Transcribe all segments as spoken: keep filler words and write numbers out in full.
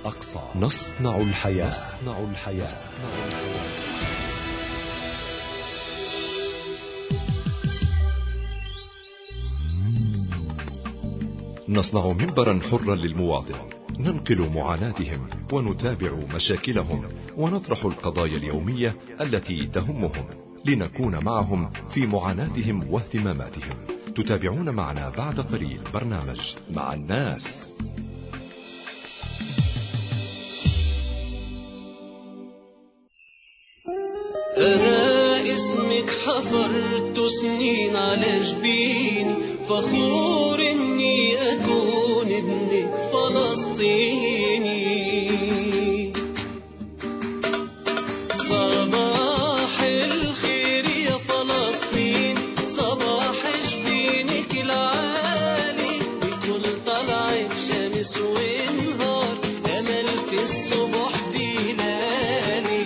الأقصى. نصنع الحياة. نصنع الحياة. نصنع منبرا حرا للمواطن، ننقل معاناتهم ونتابع مشاكلهم ونطرح القضايا اليومية التي تهمهم لنكون معهم في معاناتهم واهتماماتهم. تتابعون معنا بعد قليل برنامج مع الناس. أنا اسمك حفرت سنين على جبيني، فخور إني أكون ابنك فلسطيني. صباح الخير يا فلسطين، صباح جبينك العالي، بكل طلعت شمس ونهار، أمل في الصبح بينالي.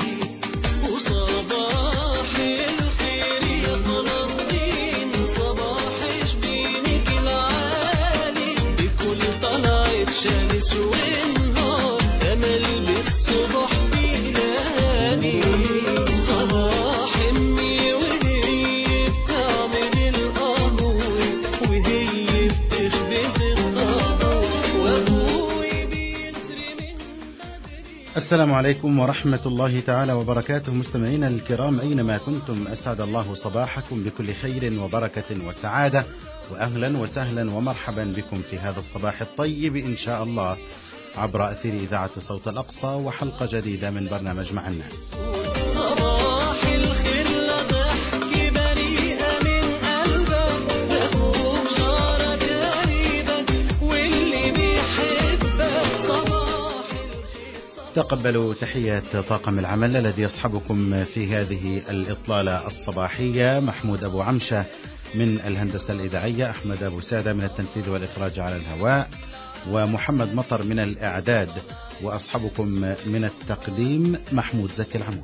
وصباح الخير يا فلسطين، صباح جبينك العالي، بكل طلعت شمس ونهار، أمل بالصبح بينالي. صباح أمي وهي بتعمل القهوة، وهي بتخبز الطابور، وأبوي بيسري من بدري. السلام عليكم ورحمة الله تعالى وبركاته. مستمعينا الكرام أينما كنتم، أسعد الله صباحكم بكل خير وبركة وسعادة، وأهلا وسهلا ومرحبا بكم في هذا الصباح الطيب إن شاء الله عبر أثير إذاعة صوت الأقصى، وحلقة جديدة من برنامج مع الناس. صباح الخير لضحك بريئة من قلبك، لأبوك جارك قريبك واللي بيحبك. صباح الخير. تقبلوا تحيات طاقم العمل الذي يصحبكم في هذه الإطلالة الصباحية: محمود أبو عمشة من الهندسة الإذاعية، أحمد أبو سادة من التنفيذ والإخراج على الهواء، ومحمد مطر من الإعداد، وأصحبكم من التقديم محمود زكي العمودي.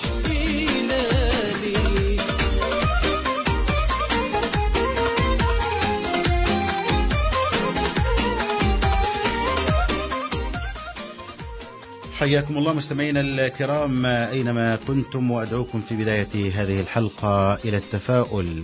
حياكم الله مستمعينا الكرام أينما كنتم، وأدعوكم في بداية هذه الحلقة إلى التفاؤل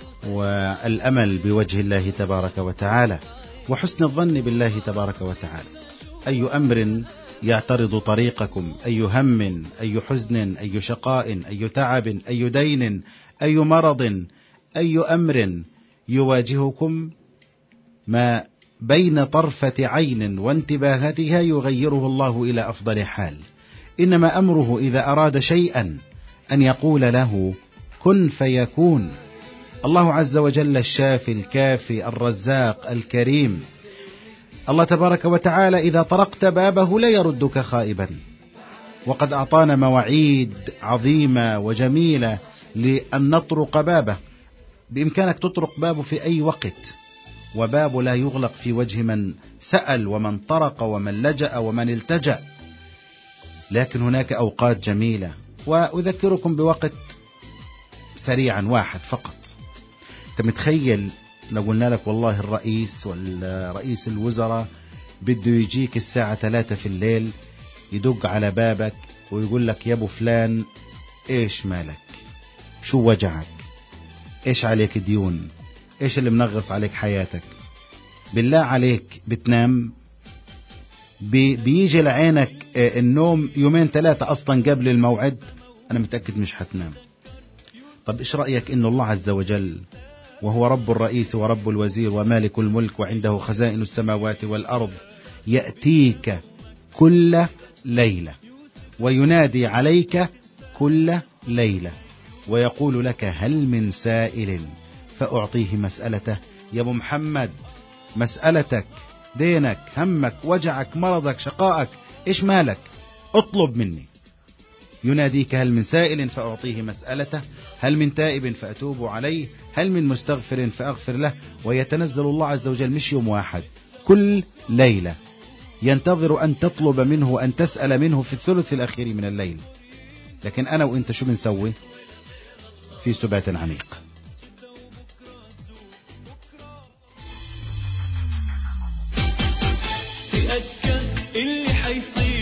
والأمل بوجه الله تبارك وتعالى، وحسن الظن بالله تبارك وتعالى. أي أمر يعترض طريقكم، أي هم، أي حزن، أي شقاء، أي تعب، أي دين، أي مرض، أي أمر يواجهكم، ما بين طرفة عين وانتباهتها يغيره الله إلى أفضل حال. إنما أمره إذا أراد شيئا أن يقول له كن فيكون. الله عز وجل الشافي الكافي الرزاق الكريم. الله تبارك وتعالى إذا طرقت بابه لا يردك خائبا، وقد أعطانا مواعيد عظيمة وجميلة لأن نطرق بابه. بإمكانك تطرق بابه في أي وقت، وباب لا يغلق في وجه من سأل ومن طرق ومن لجأ ومن التجأ. لكن هناك أوقات جميلة، وأذكركم بوقت سريعا واحد فقط. أنت متخيل لو قلنا لك والله الرئيس والرئيس الوزراء بده يجيك الساعة ثلاثة في الليل، يدق على بابك ويقول لك يا ابو فلان ايش مالك، شو وجعك، ايش عليك ديون، ايش اللي منغص عليك حياتك؟ بالله عليك بتنام؟ بي بيجي لعينك النوم يومين ثلاثة اصلا قبل الموعد؟ انا متأكد مش هتنام. طب ايش رأيك ان الله عز وجل وهو رب الرئيس ورب الوزير ومالك الملك وعنده خزائن السماوات والأرض يأتيك كل ليلة وينادي عليك كل ليلة ويقول لك هل من سائل فأعطيه مسألته؟ يا ابو محمد، مسألتك، دينك، همك، وجعك، مرضك، شقائك، ايش مالك؟ اطلب مني. يناديك هل من سائل فأعطيه مسألته، هل من تائب فأتوب عليه، هل من مستغفر فأغفر له. ويتنزل الله عز وجل مش يوم واحد، كل ليلة ينتظر أن تطلب منه وأن تسأل منه في الثلث الأخير من الليل. لكن أنا وإنت شو بنسوي؟ في سبات عميق. تأكد اللي حيصير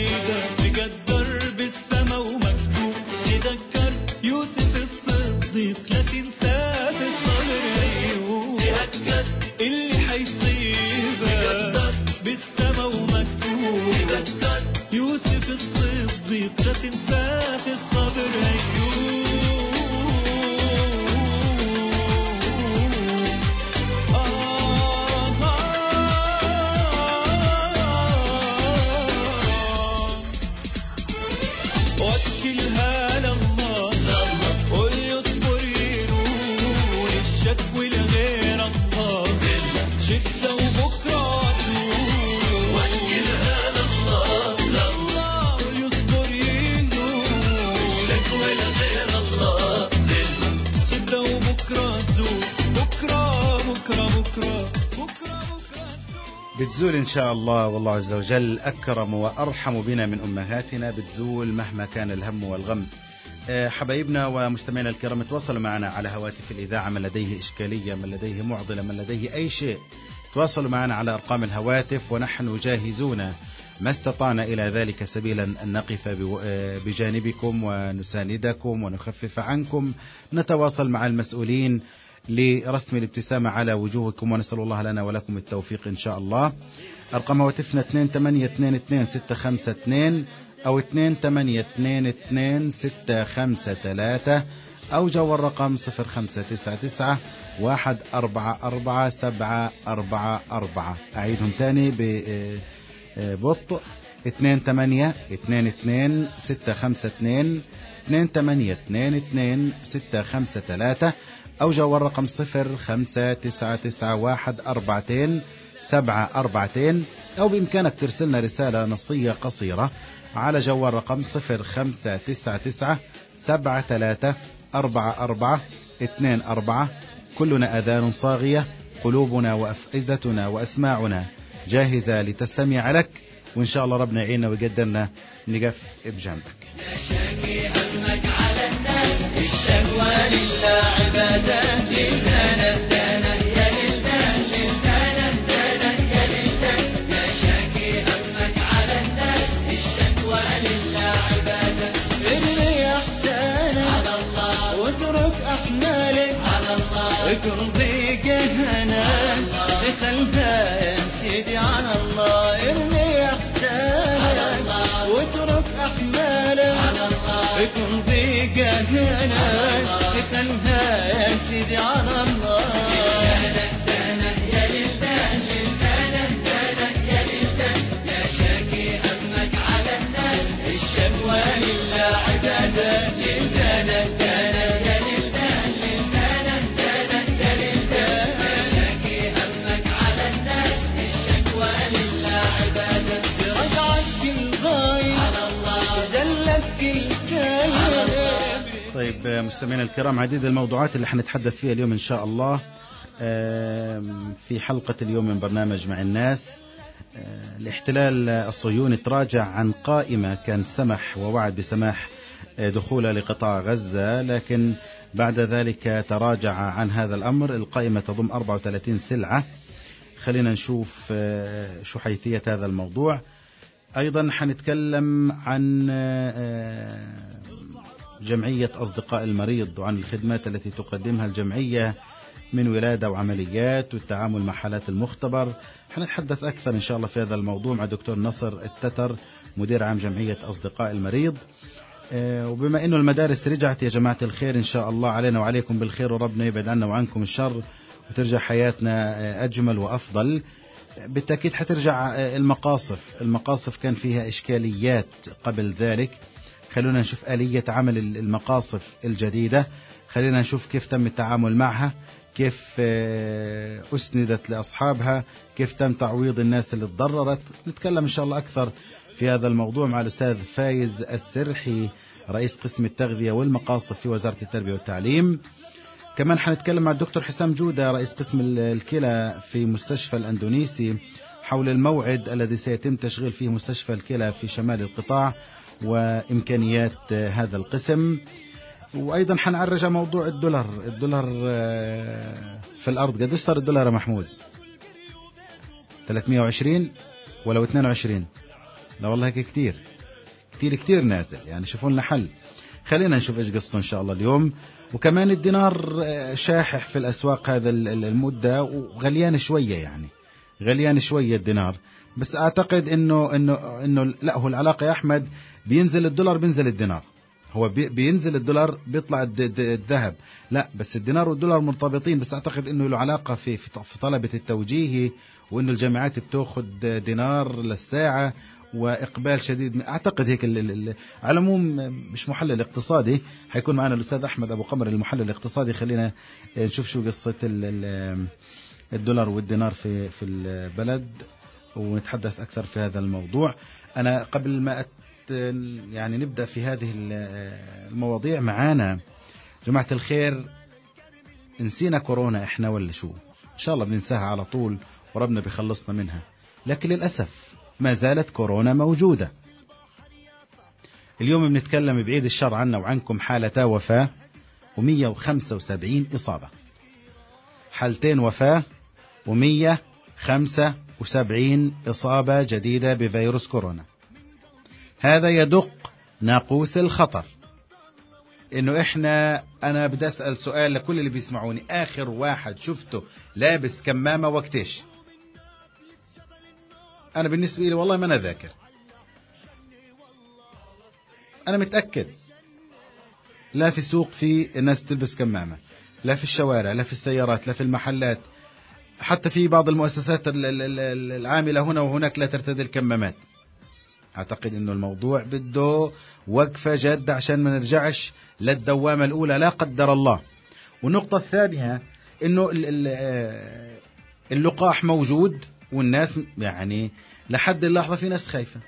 بتزول إن شاء الله، والله عز وجل أكرم وأرحم بنا من أمهاتنا، بتزول مهما كان الهم والغم. حبايبنا ومستمعينا الكرام، تواصلوا معنا على هواتف الإذاعة، من لديه إشكالية، من لديه معضلة، من لديه أي شيء، تواصلوا معنا على أرقام الهواتف، ونحن جاهزون ما استطعنا إلى ذلك سبيلا أن نقف بجانبكم ونساندكم ونخفف عنكم. نتواصل مع المسؤولين لرسم الابتسامة على وجوهكم، ونسأل الله لنا ولكم التوفيق إن شاء الله. أرقام هواتفنا اثنين ثمانية اثنين اثنين ستة خمسة اثنين أو اثنين ثمانية اثنين اثنين ستة خمسة ثلاثة أو جوال رقم صفر خمسة تسعة تسعة واحد أربعة أربعة سبعة أربعة أربعة. أعيدهم تاني ببطء: اثنين ثمانية اثنين اثنين ستة خمسة اثنين اثنين ثمانية اثنين اثنين ستة خمسة ثلاثة أو جوال رقم صفر خمسة تسعة تسعة واحد أربعتين سبعة أربعتين، أو بإمكانك ترسلنا رسالة نصية قصيرة على جوال رقم صفر خمسة تسعة تسعة سبعة ثلاثة أربعة أربعة اثنين أربعة. كلنا أذان صاغية، قلوبنا وأفئدتنا وأسماعنا جاهزة لتستمع لك، وإن شاء الله ربنا يعيننا ويقدرنا نقف بجنبك. يا شاكي همك على الناس، الشكوى لله عبادة، للدانا الدانا يا للدان، للدانا الدانا يا للدان. يا شاكي همك على الناس، الشكوى لله عبادة، ارمي احسانك على الله واترك احمالك على الله، ترضي جهنم خلها يا سيدي على الله. ارمي احسانك واترك احمالك على الله، تمضي جهنم خلها يا سيدي على الله. للدانا يا للدان، للدانا الدانا يا للدان. يا شاكي همك على الناس، الشكوى لله عبادة، للدانا الدانا يا للدان، للدانا الدانا يا للدان. يا شاكي همك على الناس، الشكوى لله عبادة، رجعت الغاية على الله، زلت الكاية. طيب مستمعينا الكرام، عديد الموضوعات اللي حنتحدث فيها اليوم إن شاء الله في حلقة اليوم من برنامج مع الناس. الاحتلال الصهيوني تراجع عن قائمة كان سمح ووعد بسماح دخولها لقطاع غزة، لكن بعد ذلك تراجع عن هذا الأمر. القائمة تضم أربعة وثلاثين سلعة. خلينا نشوف شو حيثية هذا الموضوع. أيضا حنتكلم عن جمعية أصدقاء المريض وعن الخدمات التي تقدمها الجمعية من ولادة وعمليات والتعامل مع حالات المختبر. حنتحدث أكثر إن شاء الله في هذا الموضوع مع دكتور نصر التتر، مدير عام جمعية أصدقاء المريض. وبما أنه المدارس رجعت يا جماعة الخير، إن شاء الله علينا وعليكم بالخير، وربنا يبعد عنا وعنكم الشر وترجع حياتنا أجمل وأفضل. بالتأكيد حترجع المقاصف. المقاصف كان فيها إشكاليات قبل ذلك، خلونا نشوف آلية عمل المقاصف الجديدة، خلينا نشوف كيف تم التعامل معها، كيف أسندت لأصحابها، كيف تم تعويض الناس اللي تضررت. نتكلم إن شاء الله أكثر في هذا الموضوع مع الأستاذ فايز السرحي، رئيس قسم التغذية والمقاصف في وزارة التربية والتعليم. كمان حنتكلم مع الدكتور حسام جودة، رئيس قسم الكلى في مستشفى الأندونيسي، حول الموعد الذي سيتم تشغيل فيه مستشفى الكلى في شمال القطاع وإمكانيات هذا القسم. وأيضا حنعرج موضوع الدولار. الدولار في الأرض قديش صار الدولار يا محمود؟ ثلاثمائة وعشرين ولو اثنين وعشرين؟ لا والله هيك كتير كتير كتير نازل، يعني شوفوا لنا حل. خلينا نشوف ايش قصته ان شاء الله اليوم. وكمان الدينار شاحح في الأسواق هذا المدة وغليان شوية، يعني غليان شوية الدينار، بس أعتقد إنه إنه إنه لا، هو العلاقة يا أحمد، بينزل الدولار بينزل الدينار، هو بينزل الدولار بيطلع الذهب، لا بس الدينار والدولار مرتبطين. بس أعتقد إنه له علاقة في في طلبة التوجيهي، وإنه الجامعات بتأخذ دينار للساعة وإقبال شديد. أعتقد هيك. على العموم مش محلل اقتصادي، حيكون معنا الأستاذ أحمد أبو قمر المحلل الاقتصادي. خلينا نشوف شو قصة الدولار والدينار في في البلد ونتحدث أكثر في هذا الموضوع. أنا قبل ما أت يعني نبدأ في هذه المواضيع معانا جماعة الخير، نسينا كورونا إحنا ولا شو؟ إن شاء الله بننساها على طول وربنا بيخلصنا منها. لكن للأسف ما زالت كورونا موجودة. اليوم بنتكلم بعيد الشر عنا وعنكم حالتا وفاة ومية وخمسة وسبعين إصابة، حالتين وفاة ومية خمسة وسبعين إصابة جديدة بفيروس كورونا. هذا يدق ناقوس الخطر. إنه إحنا أنا بدي أسأل سؤال لكل اللي بيسمعوني، آخر واحد شفته لابس كمامة وقتيش؟ أنا بالنسبة لي والله ما أنا ذاكر. أنا متأكد لا في سوق في الناس تلبس كمامة، لا في الشوارع، لا في السيارات، لا في المحلات، حتى في بعض المؤسسات العاملة هنا وهناك لا ترتدي الكمامات. أعتقد أنه الموضوع بده وقفة جادة عشان ما نرجعش للدوامة الأولى لا قدر الله. والنقطة الثانية أنه اللقاح موجود والناس يعني لحد اللحظة في ناس خايفة.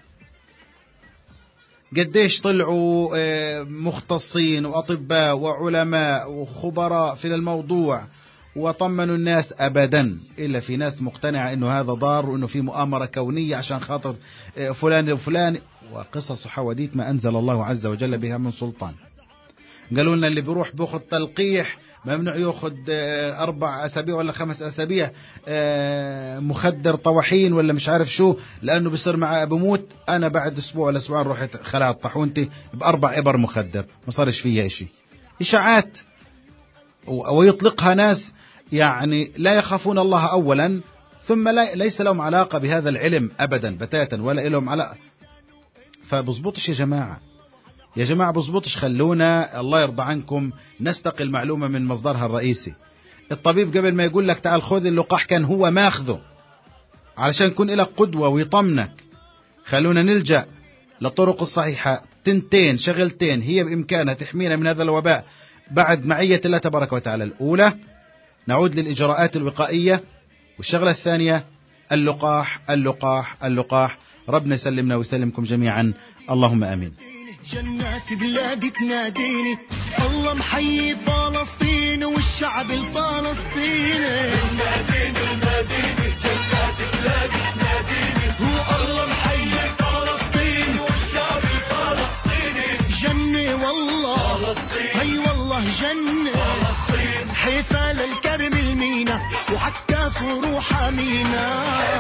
قديش طلعوا مختصين وأطباء وعلماء وخبراء في الموضوع وطمنوا الناس؟ أبدا، إلا في ناس مقتنعة أنه هذا ضار وأنه في مؤامرة كونية عشان خاطر فلان وفلان، وقصص وحواديت ما أنزل الله عز وجل بها من سلطان. قالوا لنا اللي بيروح بياخذ تلقيح ممنوع ياخذ أربع أسابيع ولا خمس أسابيع مخدر طواحين ولا مش عارف شو، لأنه بيصير معه بموت. أنا بعد أسبوع ولا أسبوعين رحت خلعت طاحونتي بأربع إبر مخدر، ما صارش فيها إشي. إشاعات ويطلقها ناس يعني لا يخافون الله أولا، ثم لا ليس لهم علاقة بهذا العلم أبدا بتاتا ولا لهم علاقة. فبزبطش يا جماعة، يا جماعة بزبطش. خلونا الله يرضى عنكم نستقي المعلومة من مصدرها الرئيسي. الطبيب قبل ما يقول لك تعال خذ اللقاح كان هو ماخذه علشان يكون لك قدوة ويطمنك. خلونا نلجأ للطرق الصحيحة، تنتين شغلتين هي بإمكانها تحمينا من هذا الوباء بعد معية الله تبارك وتعالى. الأولى نعود للإجراءات الوقائية، والشغلة الثانية اللقاح اللقاح اللقاح. ربنا يسلمنا ويسلمكم جميعا، اللهم آمين. جنات بلادي تناديني، الله محيي فلسطين والشعب الفلسطيني. ناديني ناديني جنات بلادي تناديني، هو الله محيي فلسطين والشعب الفلسطيني. جنة والله هي والله جنة، حيفا للكرم المينا وعكاس وروح أمينة.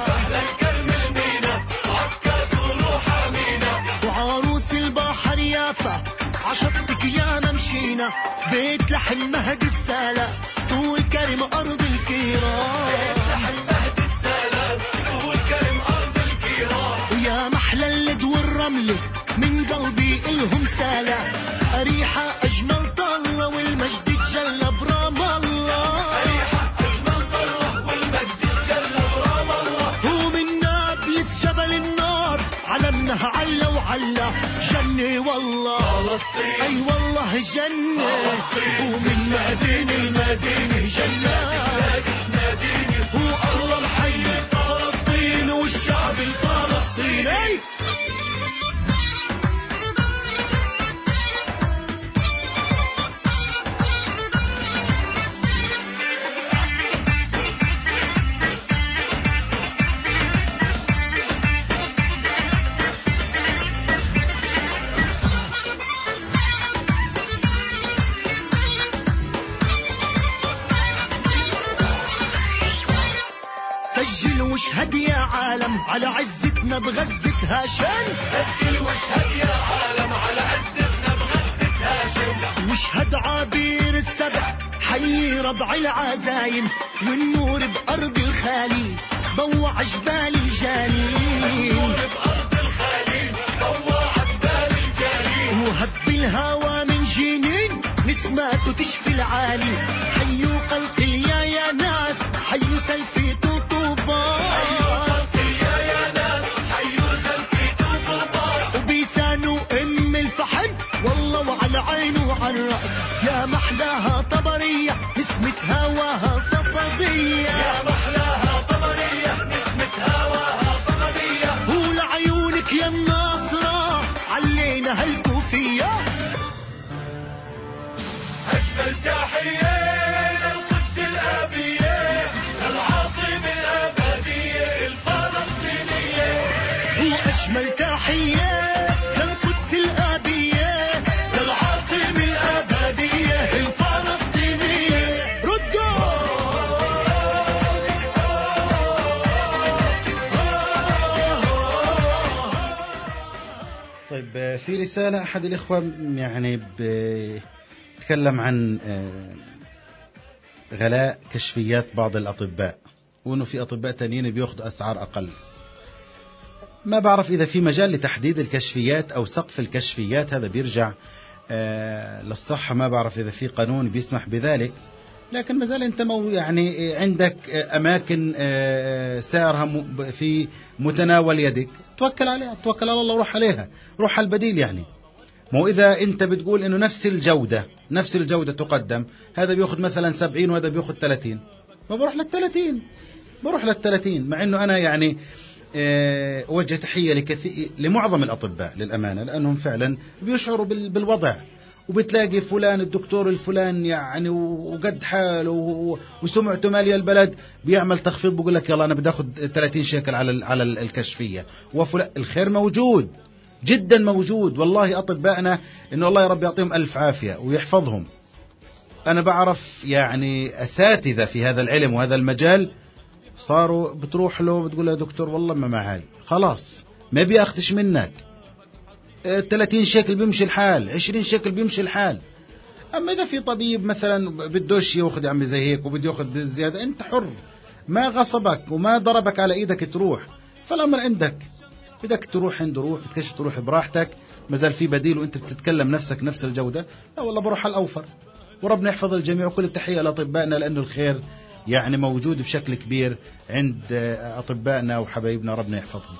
عشقتك يا ممشينا، بيت لحم مهد السلام طول كرم أرض الكيران. بيت لحم مهد السلام طول كرم أرض الكيران. ويا محلى اللد والرملة من قلبي إلهم سلام. أريحة أجمل طلة والمجد تجلى برام الله. أريحة أجمل طلة والمجد تجلى برام الله. ومن نابلس جبل النار علمنها على وعلى. جنة والله أي والله جنة، ومن مدينة المدينة جنات ناديني، هو الله محيي فلسطين والشعب الفلسطيني. سجل واشهد يا عالم على عزتنا بغزة هاشم. سجل واشهد يا عالم على عزتنا بغزة هاشم. واشهد عابير السبع حي ربع العزايم، والنور بأرض الخالي ضوع جبال الجليل. النور بأرض الخالي ضوع جبال الجليل. وهب الهوى من جنين نسماته تشفي العالي. حيوا قلقي يا يا ناس حيوا سلفي يا محلاها طبرية نسمة هواها صفدية. يا محلاها طبرية نسمة هواها صفدية. ولعيونك يا الناصرة علينا هالكوفية. أجمل تحية للقدس الأبية للعاصمة الأبدية الفلسطينية. طيب في رسالة أحد الإخوة يعني بيتكلم عن غلاء كشفيات بعض الأطباء، وأنه في أطباء تانيين بيأخذوا أسعار أقل. ما بعرف إذا في مجال لتحديد الكشفيات أو سقف الكشفيات، هذا بيرجع للصحة. ما بعرف إذا في قانون بيسمح بذلك، لكن مازال أنت مو يعني عندك أماكن سعرها في متناول يدك، توكل عليها، توكل على الله وروح عليها، روح على البديل. يعني مو إذا أنت بتقول إنه نفس الجودة نفس الجودة تقدم، هذا بيأخذ مثلا سبعين وهذا بيأخذ ثلاثين، ما بروح للثلاثين، بروح للثلاثين. مع إنه أنا يعني أه وجه تحية لكثير لمعظم الأطباء للأمانة، لأنهم فعلا بيشعروا بالوضع، وبتلاقي فلان الدكتور الفلان يعني وقد حاله وسمعته مالية البلد بيعمل تخفيض، بقول لك يلا أنا بدي أخذ ثلاثين شيكل على على الكشفية، وفلان الخير موجود جدا موجود. والله أطبائنا إنه الله يا رب يعطيهم ألف عافية ويحفظهم. أنا بعرف يعني أساتذة في هذا العلم وهذا المجال صاروا بتروح له بتقول له يا دكتور والله ما معاي، خلاص ما بيأخذش منك، ثلاثين شيكل بيمشي الحال، عشرين شيكل بيمشي الحال. أما إذا في طبيب مثلا بدوش يأخذ عمي زي هيك وبده يأخذ زيادة، أنت حر، ما غصبك وما ضربك على إيدك تروح، فالأمر عندك. بدك تروح عنده روح، بدكش تروح براحتك، مازال في بديل وانت بتتكلم نفسك نفس الجودة. لا والله بروح على الأوفر. وربنا يحفظ الجميع، وكل التحية لأطبائنا، لأنه الخير يعني موجود بشكل كبير عند أطبائنا وحبايبنا، ربنا يحفظهم.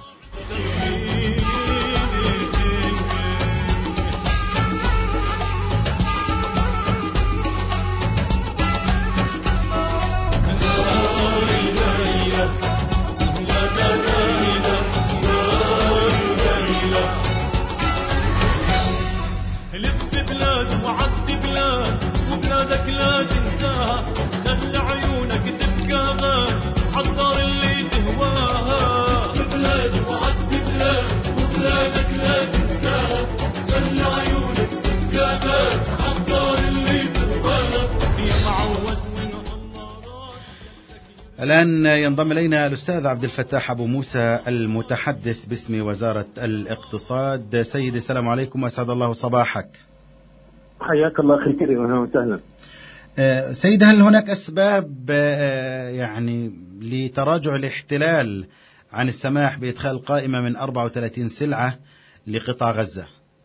الآن ينضم إلينا الأستاذ عبد الفتاح أبو موسى المتحدث باسم وزارة الاقتصاد. سيدي السلام عليكم وأسعد الله صباحك. حياك الله أخي الكريم، أهلا وسهلا. سيد، هل هناك أسباب يعني لتراجع الاحتلال عن السماح بإدخال قائمة من أربعة وثلاثين سلعة لقطاع غزة؟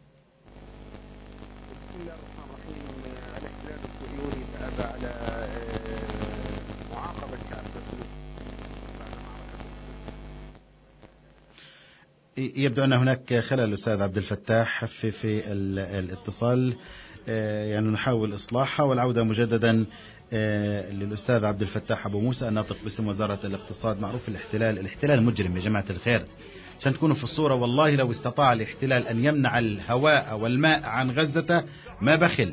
يبدو أن هناك خلل أستاذ عبد الفتاح في في الاتصال، يعني نحاول إصلاحها والعودة مجددا للأستاذ عبد الفتاح أبو موسى الناطق باسم وزارة الاقتصاد. معروف الاحتلال الاحتلال مجرم يا جماعة الخير، عشان تكونوا في الصورة. والله لو استطاع الاحتلال أن يمنع الهواء والماء عن غزة ما بخل،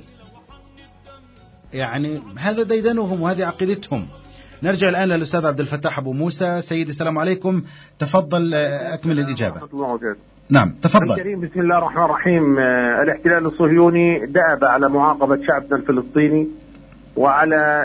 يعني هذا ديدنهم وهذه عقيدتهم. نرجع الآن للأستاذ عبد الفتاح أبو موسى. سيدي السلام عليكم، تفضل أكمل الإجابة. نعم تفضل. الكريم، بسم الله الرحمن الرحيم. الاحتلال الصهيوني دأب على معاقبة شعبنا الفلسطيني وعلى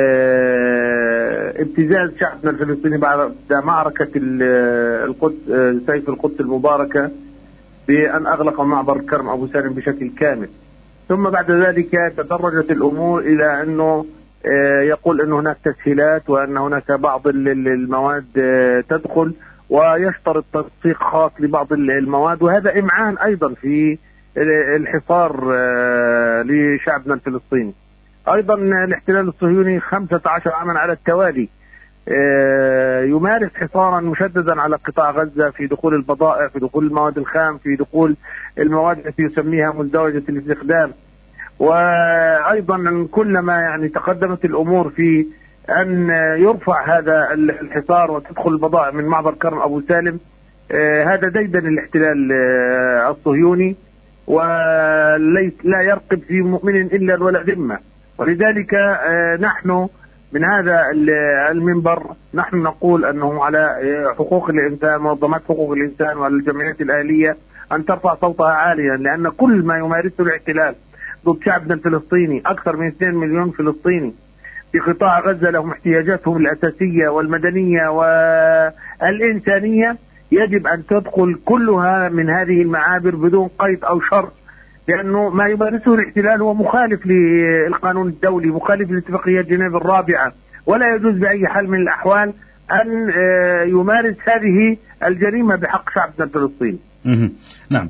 ابتزاز شعبنا الفلسطيني بعد معركة القدس، سيف القدس المباركة، بأن أغلق معبر كرم أبو سالم بشكل كامل. ثم بعد ذلك تدرجت الأمور إلى أنه يقول أن هناك تسهيلات وأن هناك بعض المواد تدخل، ويشترط تنسيق خاص لبعض المواد، وهذا إمعان أيضا في الحصار لشعبنا الفلسطيني. أيضا الاحتلال الصهيوني خمسة عشر عاما على التوالي يمارس حصارا مشددا على قطاع غزة في دخول البضائع، في دخول المواد الخام، في دخول المواد التي يسميها مزدوجة الاستخدام. وأيضا كلما يعني تقدمت الأمور في أن يرفع هذا الحصار وتدخل البضائع من معبر كرم أبو سالم، آه هذا ديدن الاحتلال آه الصهيوني، ولا يرقب في مؤمن إلا ولا ذمة. ولذلك آه نحن من هذا المنبر نحن نقول أنه على حقوق الإنسان، منظمات حقوق الإنسان والجمعيات الأهلية أن ترفع صوتها عاليا، لأن كل ما يمارسه الاحتلال ضد شعبنا الفلسطيني، أكثر من اثنين مليون فلسطيني في قطاع غزة لهم احتياجاتهم الأساسية والمدنية والإنسانية، يجب أن تدخل كلها من هذه المعابر بدون قيد أو شرط، لأنه ما يمارسه الاحتلال هو مخالف للقانون الدولي، مخالف لاتفاقية جنيف الرابعة، ولا يجوز بأي حال من الأحوال أن يمارس هذه الجريمة بحق شعبنا الفلسطيني. نعم.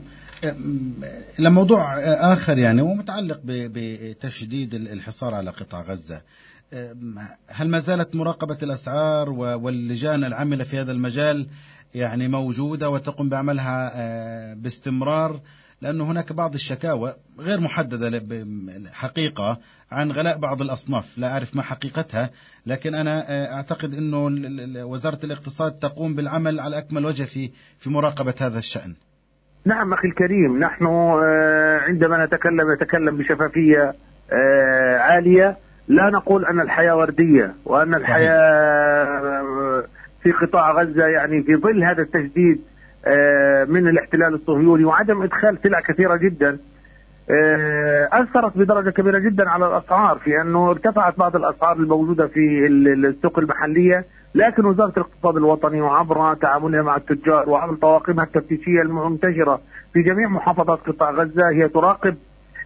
لموضوع آخر يعني ومتعلق بتشديد الحصار على قطاع غزة، هل ما زالت مراقبة الأسعار واللجان العاملة في هذا المجال يعني موجودة وتقوم بعملها باستمرار؟ لأنه هناك بعض الشكاوى غير محددة حقيقة عن غلاء بعض الأصناف، لا أعرف ما حقيقتها، لكن أنا أعتقد أنه وزارة الاقتصاد تقوم بالعمل على أكمل وجه في في مراقبة هذا الشأن. نعم أخي الكريم، نحن عندما نتكلم نتكلم بشفافية عالية، لا نقول أن الحياة وردية وأن الحياة في قطاع غزة يعني في ظل هذا التجديد من الاحتلال الصهيوني وعدم إدخال سلع كثيرة جدا أثرت بدرجة كبيرة جدا على الأسعار، في أنه ارتفعت بعض الأسعار الموجودة في السوق المحلية، لكن وزارة الاقتصاد الوطني وعبر تعاملها مع التجار وعبر طواقمها التفتيشية المنتشرة في جميع محافظات قطاع غزة هي تراقب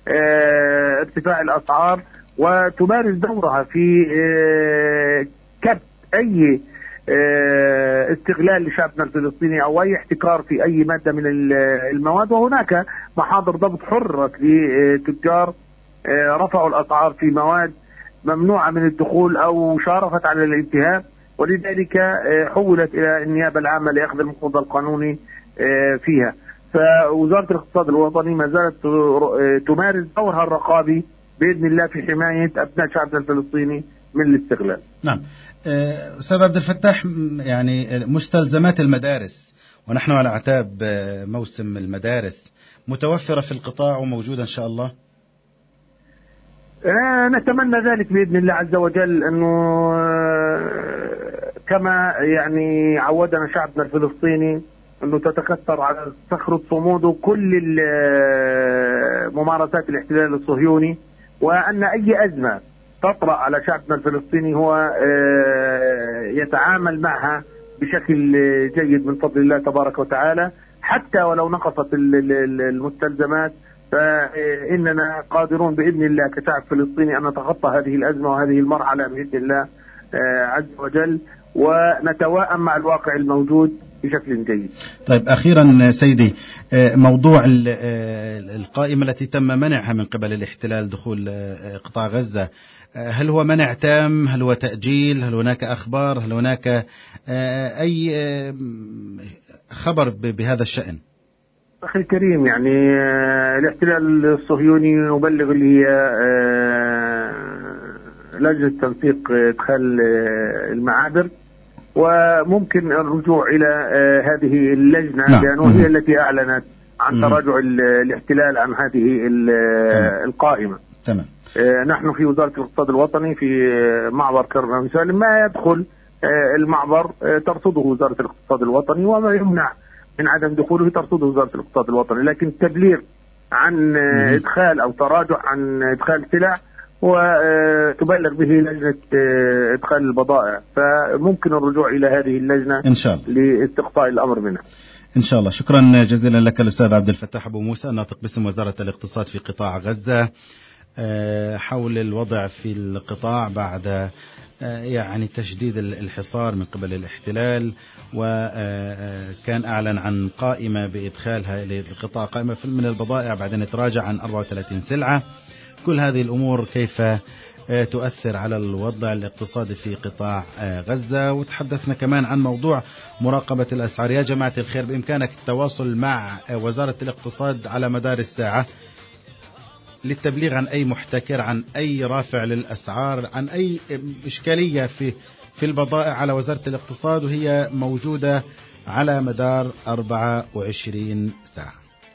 ارتفاع الأسعار وتمارس دورها في كبت أي استغلال لشعبنا الفلسطيني أو أي احتكار في أي مادة من المواد. وهناك محاضر ضبط حرة لتجار رفعوا الأسعار في مواد ممنوعة من الدخول أو شارفت على الانتهاء، ولذلك حولت إلى النيابة العامة لأخذ المقتضى القانوني فيها. فوزارة الاقتصاد الوطني ما زالت تمارس دورها الرقابي بإذن الله في حماية أبناء شعبنا الفلسطيني من الاستغلال. نعم. أستاذ عبد الفتاح، يعني مستلزمات المدارس ونحن على أعتاب موسم المدارس متوفرة في القطاع وموجودة إن شاء الله؟ آه نتمنى ذلك بإذن الله عز وجل، أنه كما يعني عودنا شعبنا الفلسطيني أنه تتكثر على صخرة صموده كل ممارسات الاحتلال الصهيوني، وأن أي أزمة تطرأ على شعبنا الفلسطيني هو يتعامل معها بشكل جيد من فضل الله تبارك وتعالى، حتى ولو نقصت المستلزمات فإننا قادرون بإذن الله كشعب فلسطيني أن نتخطى هذه الأزمة وهذه المرحلة بإذن الله عز وجل، ونتواءم مع الواقع الموجود بشكل جيد. طيب، أخيرا سيدي، موضوع القائمة التي تم منعها من قبل الاحتلال دخول قطاع غزة، هل هو منع تام؟ هل هو تأجيل؟ هل هناك أخبار؟ هل هناك أي خبر بهذا الشأن؟ أخي الكريم، يعني الاحتلال الصهيوني يبلغ لي لجنة تنسيق إدخال المعابر، وممكن الرجوع إلى هذه اللجنة نعم. لأنه هي التي أعلنت عن تراجع الاحتلال عن هذه القائمة. تمام. نحن في وزارة الاقتصاد الوطني في معبر كرم أبي سالم ما يدخل المعبر ترصده وزارة الاقتصاد الوطني، وما يمنع من عدم دخوله ترصده وزارة الاقتصاد الوطني، لكن التبليغ عن إدخال أو تراجع عن إدخال سلع وتبلغ به لجنة إدخال البضائع، فممكن الرجوع إلى هذه اللجنة إن شاء الله لاستقطاع الأمر منها إن شاء الله. شكرا جزيلا لك الأستاذ عبد الفتاح أبو موسى، الناطق باسم وزارة الاقتصاد في قطاع غزة، حول الوضع في القطاع بعد يعني تشديد الحصار من قبل الاحتلال، وكان أعلن عن قائمة بإدخالها للقطاع، قائمة من البضائع بعدين تراجع عن أربعة وثلاثين سلعة. كل هذه الأمور كيف تؤثر على الوضع الاقتصادي في قطاع غزة. وتحدثنا كمان عن موضوع مراقبة الأسعار. يا جماعة الخير، بإمكانك التواصل مع وزارة الاقتصاد على مدار الساعة للتبليغ عن أي محتكر، عن أي رافع للأسعار، عن أي إشكالية في في البضائع على وزارة الاقتصاد، وهي موجودة على مدار أربعة وعشرين ساعة.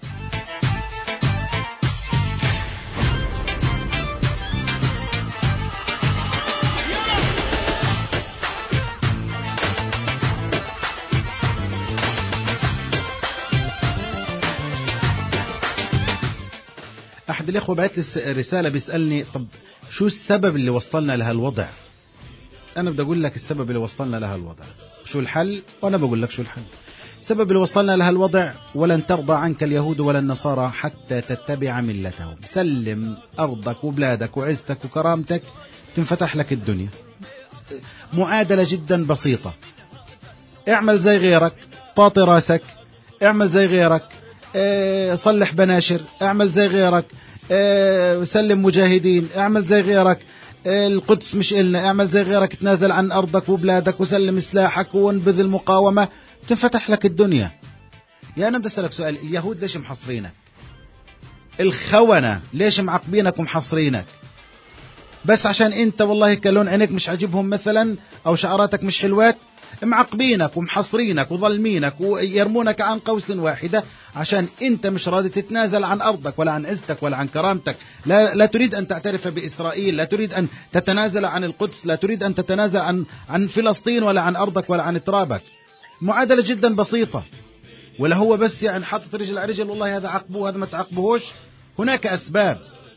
أحد الإخوة بعت لي رسالة بيسألني طب شو السبب اللي وصلنا لهالوضع؟ أنا بدي أقول لك السبب اللي وصلنا لهالوضع، شو الحل؟ وأنا بقول لك شو الحل. سبب اللي وصلنا لها الوضع. ولن ترضى عنك اليهود ولا النصارى حتى تتبع ملتهم. سلم أرضك وبلادك وعزتك وكرامتك تنفتح لك الدنيا. معادلة جدا بسيطة. اعمل زي غيرك، طاطي راسك، اعمل زي غيرك، اه صلح بناشر، اعمل زي غيرك، اه سلم مجاهدين، اعمل زي غيرك، اه القدس مش إلنا، اعمل زي غيرك، تنازل عن أرضك وبلادك وسلم سلاحك وانبذ المقاومة، تنفتح لك الدنيا. يا أنا بدي أسألك سؤال، اليهود ليش محصرينك؟ الخونة ليش معقبينك ومحصرينك؟ بس عشان انت والله كلون عينك مش عاجبهم مثلا، او شعاراتك مش حلوات، معقبينك ومحصرينك وظلمينك ويرمونك عن قوس واحدة عشان انت مش راضي تتنازل عن ارضك ولا عن عزتك ولا عن كرامتك. لا, لا تريد ان تعترف باسرائيل، لا تريد ان تتنازل عن القدس، لا تريد ان تتنازل عن عن فلسطين ولا عن ارضك ولا عن ترابك. معادلة جدا بسيطة. ولا هو بس يعني حاطط رجل على رجل والله هذا عقبوه هذا ما تعقبوهوش. هناك اسباب،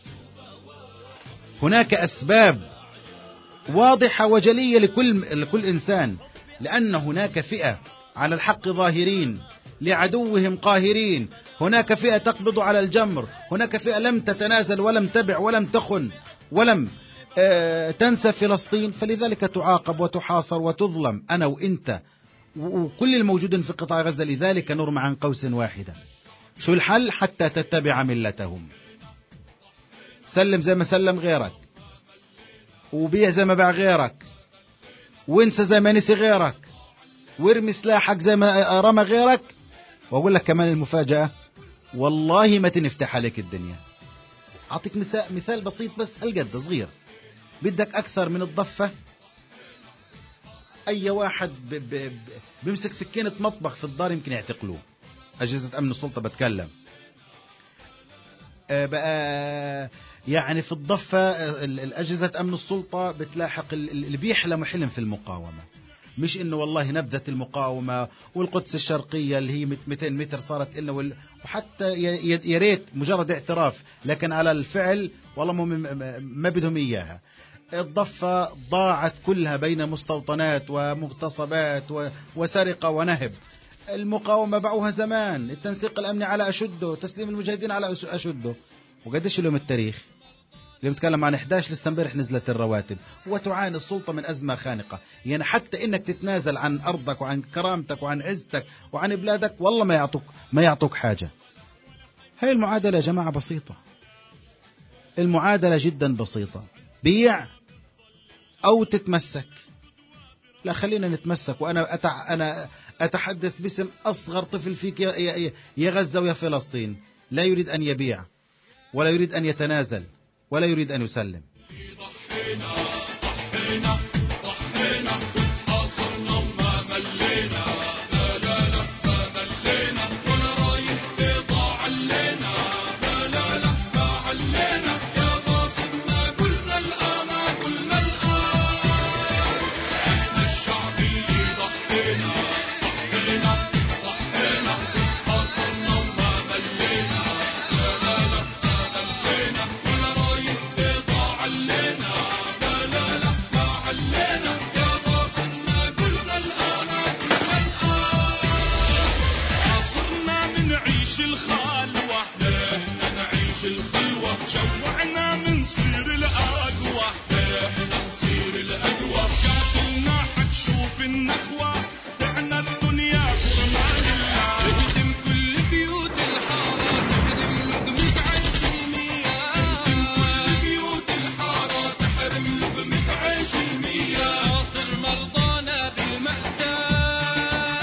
هناك أسباب واضحة وجلية لكل, لكل إنسان. لأن هناك فئة على الحق ظاهرين لعدوهم قاهرين، هناك فئة تقبض على الجمر، هناك فئة لم تتنازل ولم تبع ولم تخن ولم آه تنسى فلسطين، فلذلك تعاقب وتحاصر وتظلم أنا وإنت وكل الموجودين في قطاع غزة. لذلك نرمى عن قوس واحدة. شو الحل؟ حتى تتبع ملتهم. سلم زي ما سلم غيرك، وبيع زي ما باع غيرك، وانسى زي ما نسي غيرك، وارمي سلاحك زي ما رمى غيرك. واقول لك كمان المفاجأة، والله ما تنفتح عليك الدنيا. اعطيك مثال بسيط بس هالقد صغير. بدك اكثر من الضفة؟ اي واحد ب ب ب بيمسك سكينة مطبخ في الدار يمكن يعتقلوه. اجهزة امن السلطة بتكلم. بقى يعني في الضفة الأجهزة أمن السلطة بتلاحق اللي بيحلم حلم في المقاومة. مش إنه والله نبذت المقاومة والقدس الشرقية اللي هي مئتين متر صارت إلنا وال... وحتى يا ريت مجرد اعتراف، لكن على الفعل والله ما بدهم إياها. الضفة ضاعت كلها بين مستوطنات ومغتصبات و... وسرقة ونهب. المقاومة باعوها زمان، التنسيق الأمني على أشده، تسليم المجاهدين على أشده. وقديش اليوم التاريخ اللي بتكلم عن إحدى عشر لسه امبارح نزلت الرواتب. وتعاني السلطة من أزمة خانقة. يعني حتى إنك تتنازل عن أرضك وعن كرامتك وعن عزتك وعن بلادك والله ما يعطوك ما يعطوك حاجة. هاي المعادلة يا جماعة بسيطة. المعادلة جدا بسيطة. بيع أو تتمسك. لا خلينا نتمسك. وأنا أتع... أنا أتحدث باسم أصغر طفل فيك يا... يا... يا غزة ويا فلسطين. لا يريد أن يبيع ولا يريد أن يتنازل ولا يريد أن يسلم. ضحينا ضحينا ضحينا حاصرنا وما ملينا. لا لا لا ما ملينا ولا رايح بيضاع علينا. لا لا لا ما علينا يا قاسم ما قلنا الآن ما قلنا الآن. احنا الشعبية ضحينا ضحينا ضحينا حاصرنا وما ملينا. لا لا لا ما ملينا ولا رايح بيضاع علينا. لا لا لا ما علينا يا قاسم ما قلنا الآن ما قلنا الآن. صرنا منعيش الخلوة، احنا نعيش الخلوة. جوعنا منصير الأقوى، احنا نصير الأقوى. قاتلنا حتشوف النخوة، بعنا الدنيا فرمان الله. اهدم كل بيوت الحارة، تحرم لقمة عيش المياه. اهدم كل بيوت الحارة، تحرم لقمة عيش المياه. ناصر مرضانا بالمأساة،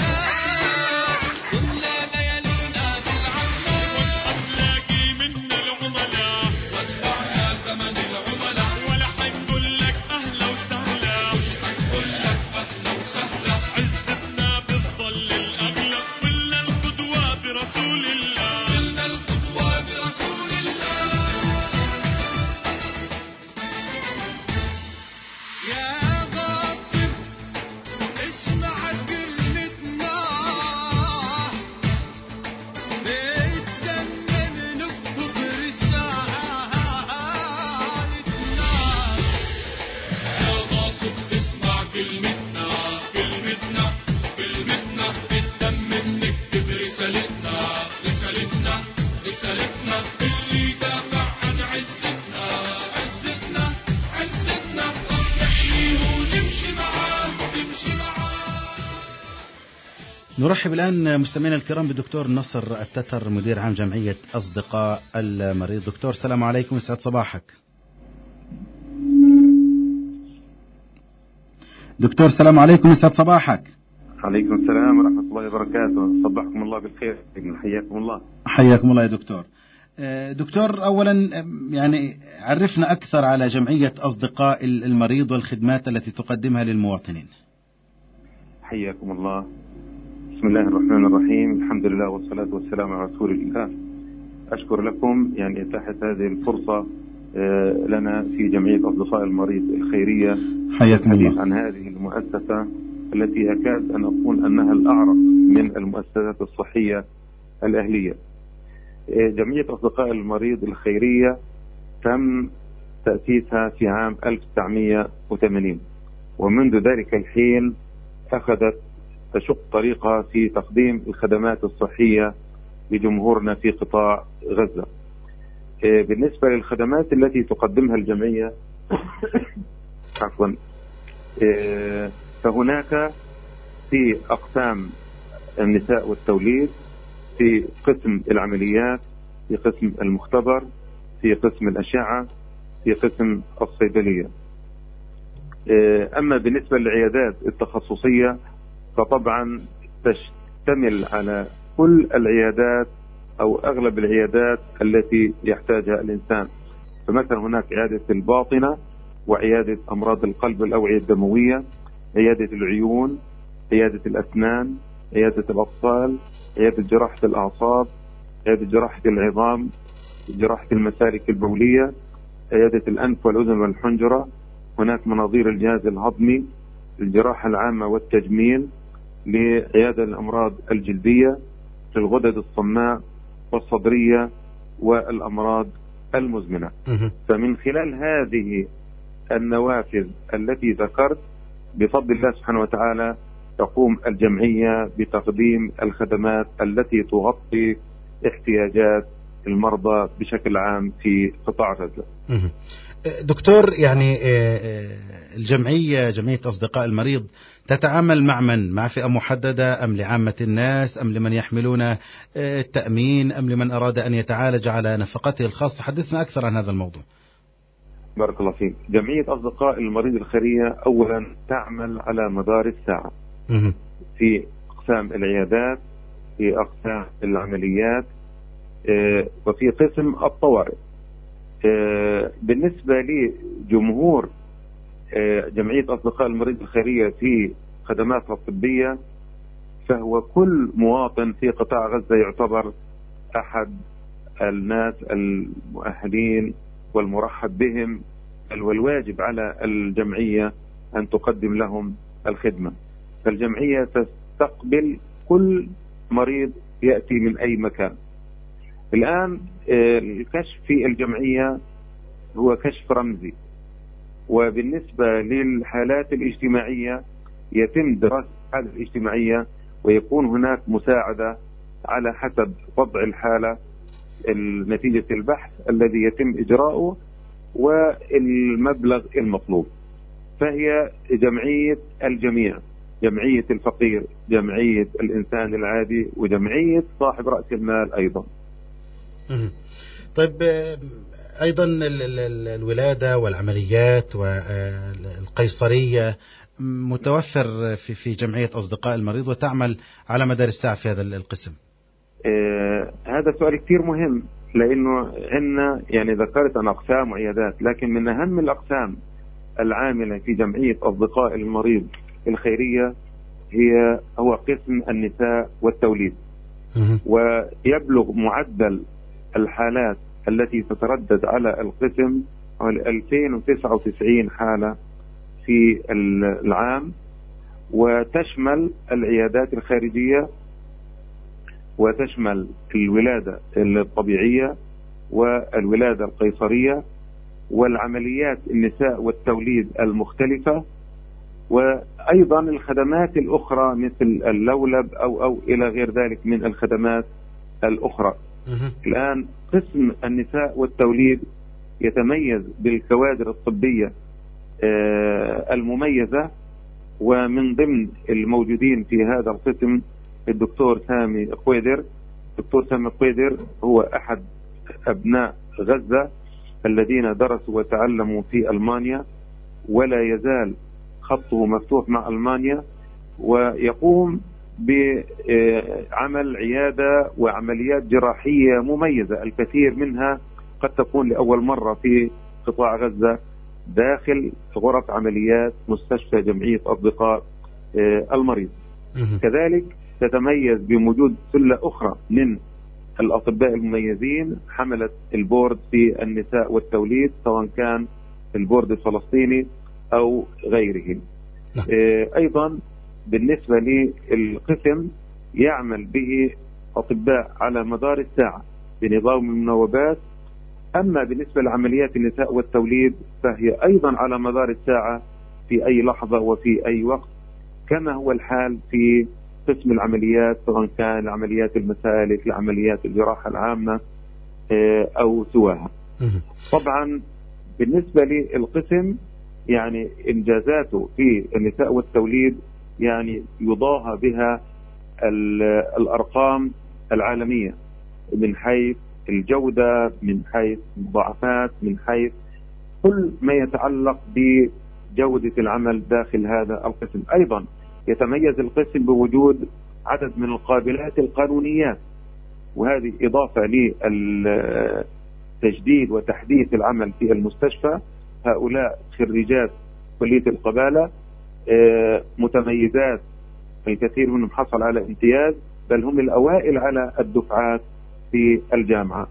كنا ليالينا بالعمال. واش حتلاقي منا العملاء، واتبع رسالتنا اللي دافع عن عزتنا عزتنا عزتنا راح نحييه ونمشي معاه نمشي معاه. نرحب الآن مستمعينا الكرام بالدكتور نصر التتر مدير عام جمعية أصدقاء المريض. دكتور السلام عليكم، يسعد صباحك. دكتور السلام عليكم، يسعد صباحك. عليكم السلام ورحمة الله وبركاته، صبحكم الله بالخير، حياكم الله. حياكم الله يا دكتور. دكتور أولا يعني عرفنا أكثر على جمعية أصدقاء المريض والخدمات التي تقدمها للمواطنين. حياكم الله. بسم الله الرحمن الرحيم، الحمد لله والصلاة والسلام على رسول الله. أشكر لكم يعني إتاحة هذه الفرصة لنا في جمعية أصدقاء المريض الخيرية حياكم الله الحديث عن هذه المؤسسة التي أكاد أن أقول أنها الأعرق من المؤسسات الصحية الأهلية. جمعية أصدقاء المريض الخيرية تم تأسيسها في عام ألف وتسعمائة وثمانين، ومنذ ذلك الحين أخذت تشق طريقها في تقديم الخدمات الصحية لجمهورنا في قطاع غزة. بالنسبة للخدمات التي تقدمها الجمعية عفوا فهناك في أقسام النساء والتوليد، في قسم العمليات، في قسم المختبر، في قسم الأشعة، في قسم الصيدلية. أما بالنسبة للعيادات التخصصية فطبعا تشتمل على كل العيادات أو أغلب العيادات التي يحتاجها الإنسان. فمثلا هناك عيادة الباطنة، وعيادة أمراض القلب والأوعية الدموية، عيادة العيون، عيادة الأسنان، عيادة الأطفال، عيادة جراحة الأعصاب، عيادة جراحة العظام، جراحة المسالك البولية، عيادة الأنف والأذن والحنجرة. هناك مناظير الجهاز الهضمي، الجراحة العامة والتجميل، لعيادة الأمراض الجلدية، للغدد الصماء والصدرية والأمراض المزمنة. فمن خلال هذه النوافذ التي ذكرت بفضل الله سبحانه وتعالى تقوم الجمعية بتقديم الخدمات التي تغطي احتياجات المرضى بشكل عام في قطاع غزة. دكتور، يعني الجمعية جمعية أصدقاء المريض تتعامل مع من؟ مع فئة محددة أم لعامة الناس أم لمن يحملون التأمين أم لمن أراد أن يتعالج على نفقته الخاصة؟ حدثنا أكثر عن هذا الموضوع. بارك الله فيك. جمعية أصدقاء المريض الخيرية أولا تعمل على مدار الساعة في أقسام العيادات، في أقسام العمليات، وفي قسم الطوارئ. بالنسبة لجمهور جمعية أصدقاء المريض الخيرية في خدماتها الطبية فهو كل مواطن في قطاع غزة يعتبر أحد الناس المؤهلين والمرحب بهم، والواجب على الجمعية أن تقدم لهم الخدمة. فالجمعية تستقبل كل مريض يأتي من أي مكان. الآن الكشف في الجمعية هو كشف رمزي، وبالنسبة للحالات الاجتماعية يتم دراسة الحالة الاجتماعية ويكون هناك مساعدة على حسب وضع الحالة، نتيجة البحث الذي يتم إجراؤه والمبلغ المطلوب. فهي جمعية الجميع، جمعية الفقير، جمعية الإنسان العادي، وجمعية صاحب رأس المال أيضا. طيب، أيضا الولادة والعمليات والقيصرية متوفر في في جمعية أصدقاء المريض وتعمل على مدار الساعة في هذا القسم. آه هذا سؤال كثير مهم، لأنه عندنا يعني ذكرت أن أقسام وعيادات، لكن من أهم الأقسام العاملة في جمعية أصدقاء المريض الخيرية هي هو قسم النساء والتوليد. ويبلغ معدل الحالات التي تتردد على القسم ألفين وتسعة وتسعين حالة في العام، وتشمل العيادات الخارجية، وتشمل الولادة الطبيعية والولادة القيصرية والعمليات النساء والتوليد المختلفة، وأيضا الخدمات الأخرى مثل اللولب أو أو إلى غير ذلك من الخدمات الأخرى. الآن قسم النساء والتوليد يتميز بالكوادر الطبية المميزة، ومن ضمن الموجودين في هذا القسم الدكتور سامي قويدر. الدكتور سامي قويدر هو أحد أبناء غزة الذين درسوا وتعلموا في ألمانيا، ولا يزال خطه مفتوح مع ألمانيا، ويقوم بعمل عيادة وعمليات جراحية مميزة، الكثير منها قد تكون لأول مرة في قطاع غزة داخل غرف عمليات مستشفى جمعية أصدقاء المريض. كذلك تتميز بوجود سلة أخرى من الأطباء المميزين حملت البورد في النساء والتوليد، سواء كان البورد الفلسطيني أو غيره. أيضا بالنسبة للقسم يعمل به أطباء على مدار الساعة بنظام المناوبات. أما بالنسبة لعمليات النساء والتوليد فهي أيضا على مدار الساعة في أي لحظة وفي أي وقت، كما هو الحال في قسم العمليات، سواء كان عمليات المسالك لعمليات الجراحة العامة أو سواها. طبعا بالنسبة للقسم يعني إنجازاته في النساء والتوليد يعني يضاهى بها الأرقام العالمية من حيث الجودة، من حيث الضعفات، من حيث كل ما يتعلق بجودة العمل داخل هذا القسم. أيضا يتميز القسم بوجود عدد من القابلات القانونيات، وهذه إضافة للتجديد وتحديث العمل في المستشفى. هؤلاء خريجات كلية القبالة متميزات، الكثير منهم حصل على امتياز، بل هم الأوائل على الدفعات في الجامعة.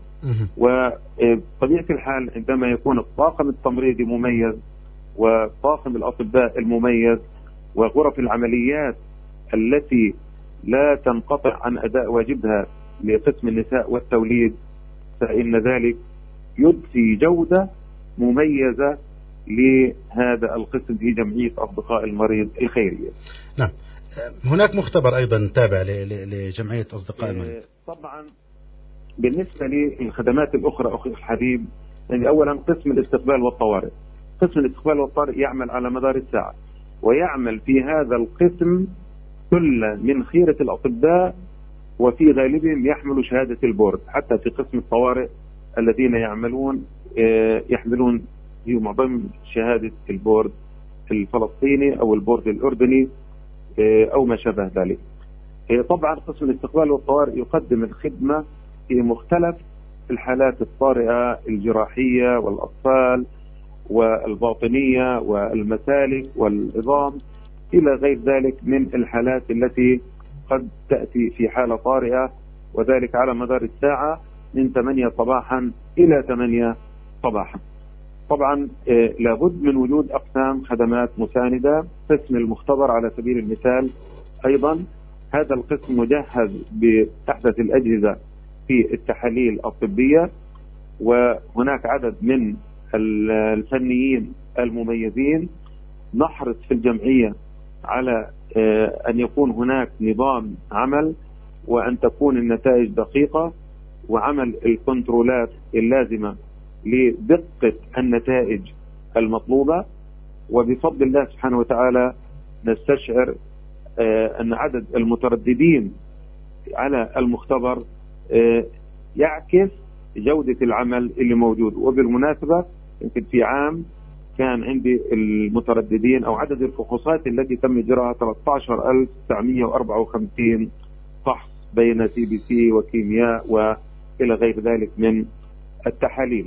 وطبيعة الحال عندما يكون الطاقم التمريضي مميز وطاقم الأطباء المميز وغرف العمليات التي لا تنقطع عن أداء واجبها لقسم النساء والتوليد، فإن ذلك يضفي جودة مميزة لهذا القسم في جمعية أصدقاء المريض الخيرية. نعم، هناك مختبر أيضا تابع لجمعية أصدقاء المريض. طبعا بالنسبة للخدمات الأخرى أخي الحبيب، يعني أولا قسم الاستقبال والطوارئ. قسم الاستقبال والطوارئ يعمل على مدار الساعة، ويعمل في هذا القسم كل من خيرة الأطباء، وفي غالبهم يحملوا شهادة البورد. حتى في قسم الطوارئ الذين يعملون يحملون هي معظم شهادة البورد الفلسطيني أو البورد الأردني أو ما شابه ذلك. طبعا قسم الاستقبال والطوارئ يقدم الخدمة في مختلف الحالات الطارئة الجراحية والأطفال والباطنية والمسالك والعظام إلى غير ذلك من الحالات التي قد تأتي في حالة طارئة، وذلك على مدار الساعة من ثمانية صباحا إلى ثمانية صباحا. طبعا لابد من وجود أقسام خدمات مساندة. قسم المختبر على سبيل المثال أيضا هذا القسم مجهز بأحدث الأجهزة في التحاليل الطبية، وهناك عدد من الفنيين المميزين. نحرص في الجمعية على أن يكون هناك نظام عمل، وأن تكون النتائج دقيقة، وعمل الكنترولات اللازمة لدقة النتائج المطلوبة. وبفضل الله سبحانه وتعالى نستشعر أن عدد المترددين على المختبر يعكس جودة العمل اللي موجود. وبالمناسبة يمكن في عام كان عندي المترددين أو عدد الفحوصات التي تم إجراءها ثلاثة عشر ألف وتسعمئة وأربعة وخمسين فحص بين سي بي سي وكيمياء وإلى غير ذلك من التحاليل.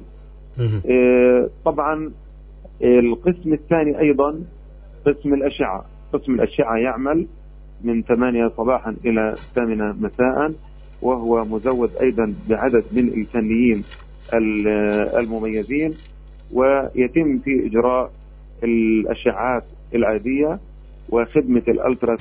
طبعا القسم الثاني أيضا قسم الأشعة. قسم الأشعة يعمل من ثمانية صباحا إلى ثامنة مساء، وهو مزود أيضا بعدد من الفنيين المميزين، ويتم في إجراء الأشعات العادية وخدمة الألترا.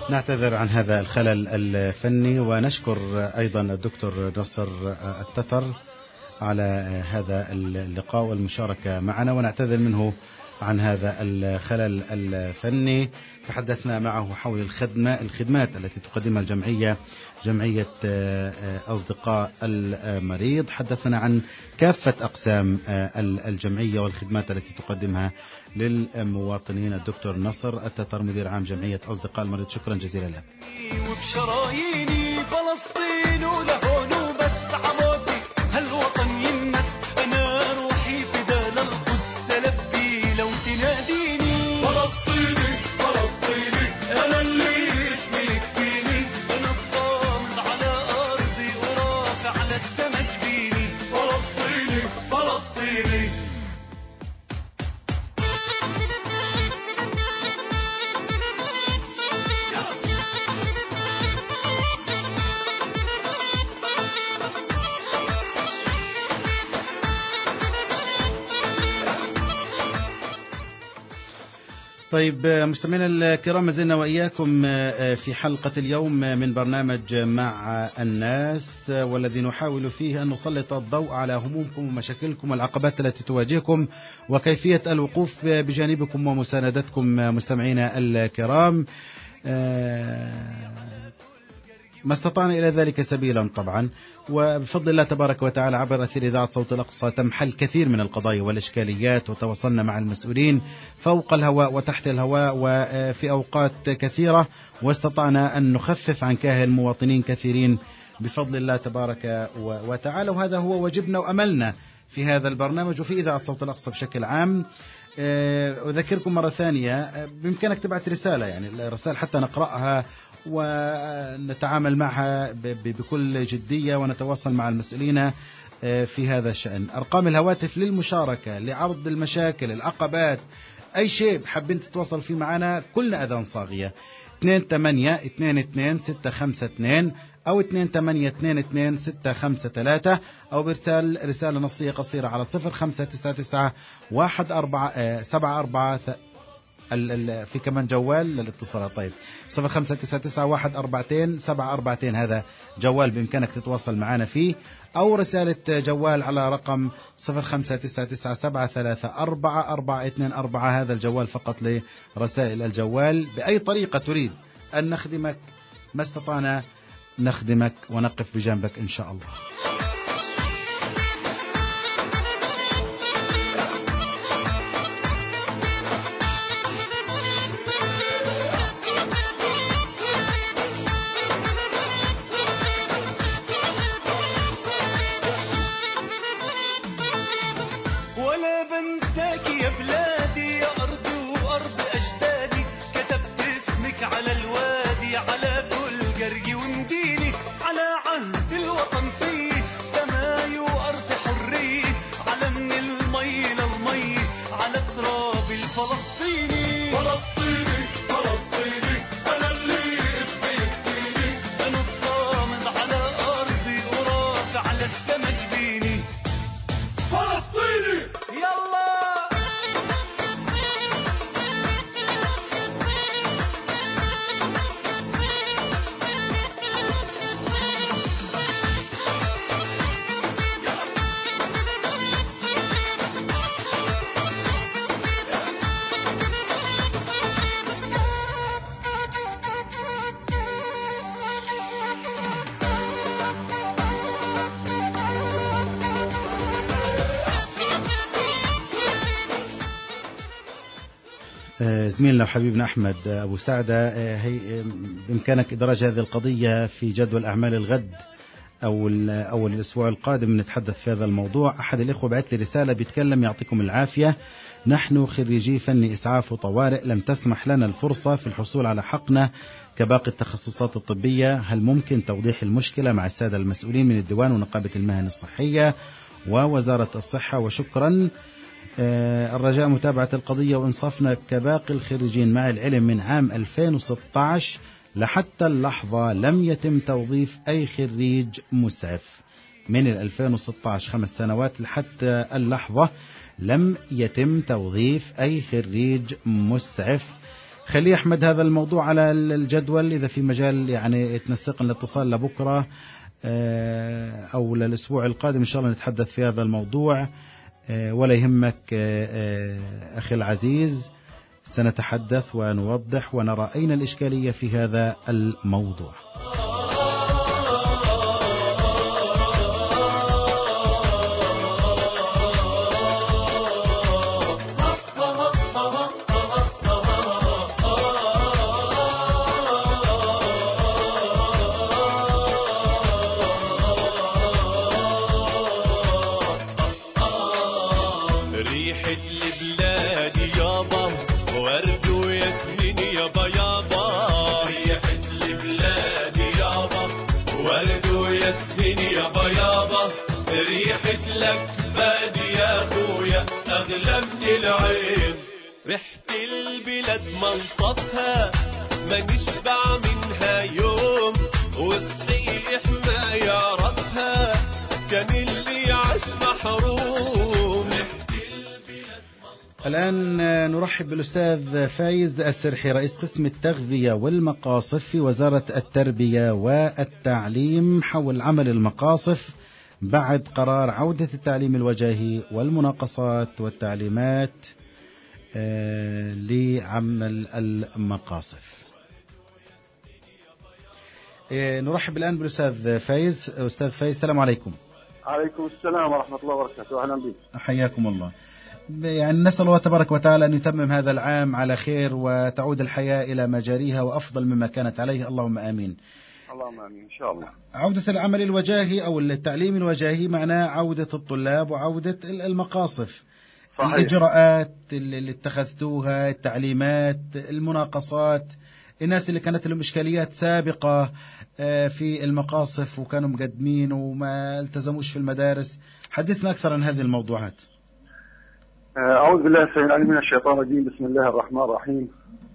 نعتذر عن هذا الخلل الفني، ونشكر أيضا الدكتور نصر التتر على هذا اللقاء والمشاركة معنا، ونعتذر منه عن هذا الخلل الفني. تحدثنا معه حول الخدمة الخدمات التي تقدمها الجمعية جمعية أصدقاء المريض. حدثنا عن كافة أقسام الجمعية والخدمات التي تقدمها للمواطنين. الدكتور نصر التتر مدير عام جمعية أصدقاء المريض، شكرا جزيلا لك. وبشراييني فلسطين ولهون وبس عمودي هالوطن ينس، أنا روحي فدا للقدس لبي لو تناديني. فلسطيني فلسطيني أنا اللي اسمي يكفيني، أنا الصامد على أرضي ورافع على السما جبيني. فلسطيني فلسطيني. طيب مستمعينا الكرام، ما زلنا وإياكم في حلقة اليوم من برنامج مع الناس، والذي نحاول فيه أن نسلط الضوء على همومكم ومشاكلكم والعقبات التي تواجهكم وكيفية الوقوف بجانبكم ومساندتكم. مستمعينا الكرام، ما استطعنا إلى ذلك سبيلا طبعا، وبفضل الله تبارك وتعالى عبر أثير إذاعة صوت الأقصى تم حل كثير من القضايا والإشكاليات، وتواصلنا مع المسؤولين فوق الهواء وتحت الهواء وفي أوقات كثيرة، واستطعنا أن نخفف عن كاهل مواطنين كثيرين بفضل الله تبارك وتعالى. وهذا هو واجبنا وأملنا في هذا البرنامج وفي إذاعة صوت الأقصى بشكل عام. أذكركم مرة ثانية بإمكانك تبعت رسالة، يعني الرسائل حتى نقرأها ونتعامل معها بكل جدية ونتواصل مع المسؤولين في هذا الشأن. أرقام الهواتف للمشاركة لعرض المشاكل العقبات أي شيء حابين تتواصل فيه معنا، كلنا أذان صاغية. اثنين ثمانية اثنين اثنين ستة خمسة اثنين أو اثنين ثمانية اثنين اثنين ستة خمسة ثلاثة أو برسال رسالة نصية قصيرة على صفر خمسة تسعة تسعة واحد أربعة سبعة أربعة. في كمان جوال للاتصالات. طيب صفر خمسة تسعة تسعة واحد أربعتين سبعة أربعتين، هذا جوال بإمكانك تتواصل معنا فيه، أو رسالة جوال على رقم صفر خمسة تسعة تسعة سبعة ثلاثة أربعة أربعة اثنين أربعة. هذا الجوال فقط لرسائل الجوال. بأي طريقة تريد أن نخدمك ما استطعنا نخدمك ونقف بجانبك إن شاء الله. زميلنا وحبيبنا أحمد أبو سعدة، هي بإمكانك إدراج هذه القضية في جدول أعمال الغد أو أول الأسبوع القادم نتحدث في هذا الموضوع. أحد الإخوة بعث لي رسالة بيتكلم: يعطيكم العافية، نحن خريجي فن إسعاف وطوارئ لم تسمح لنا الفرصة في الحصول على حقنا كباقي التخصصات الطبية، هل ممكن توضيح المشكلة مع السادة المسؤولين من الديوان ونقابة المهن الصحية ووزارة الصحة؟ وشكرا. الرجاء متابعة القضية وإنصافنا كباقي الخريجين، مع العلم من عام ألفين وستة عشر لحتى اللحظة لم يتم توظيف أي خريج مسعف. من ألفين وستة عشر خمس سنوات لحتى اللحظة لم يتم توظيف أي خريج مسعف. خليه أحمد هذا الموضوع على الجدول، إذا في مجال يعني تنسق الاتصال لبكرة أو للأسبوع القادم إن شاء الله نتحدث في هذا الموضوع. ولا يهمك أخي العزيز، سنتحدث ونوضح ونرى أين الإشكالية في هذا الموضوع. العين ريحة البلاد منطقها ما نشبع منها يوم، وصحيح ما يعرفها كان اللي عاش محروم. الآن نرحب بالأستاذ فايز السرحي، رئيس قسم التغذية والمقاصف في وزارة التربية والتعليم، حول عمل المقاصف بعد قرار عودة التعليم الوجاهي والمناقصات والتعليمات آه لعمل المقاصف. آه نرحب الآن بالأستاذ فايز. أستاذ فايز السلام عليكم. عليكم السلام ورحمة الله وبركاته. أهلا بك. حياكم الله. يعني نسأل الله تبارك وتعالى أن يتمم هذا العام على خير وتعود الحياة إلى مجاريها وأفضل مما كانت عليه، اللهم آمين. اللهم آمين إن شاء الله. عودة العمل الوجاهي أو التعليم الوجاهي معناه عودة الطلاب وعودة المقاصف. صحيح. الإجراءات اللي اتخذتوها، التعليمات، المناقصات، الناس اللي كانت لهم إشكاليات سابقة في المقاصف وكانوا مقدمين وما التزموش في المدارس، حدثنا أكثر عن هذه الموضوعات. أعوذ بالله السميع العليم من الشيطان الرجيم، بسم الله الرحمن الرحيم.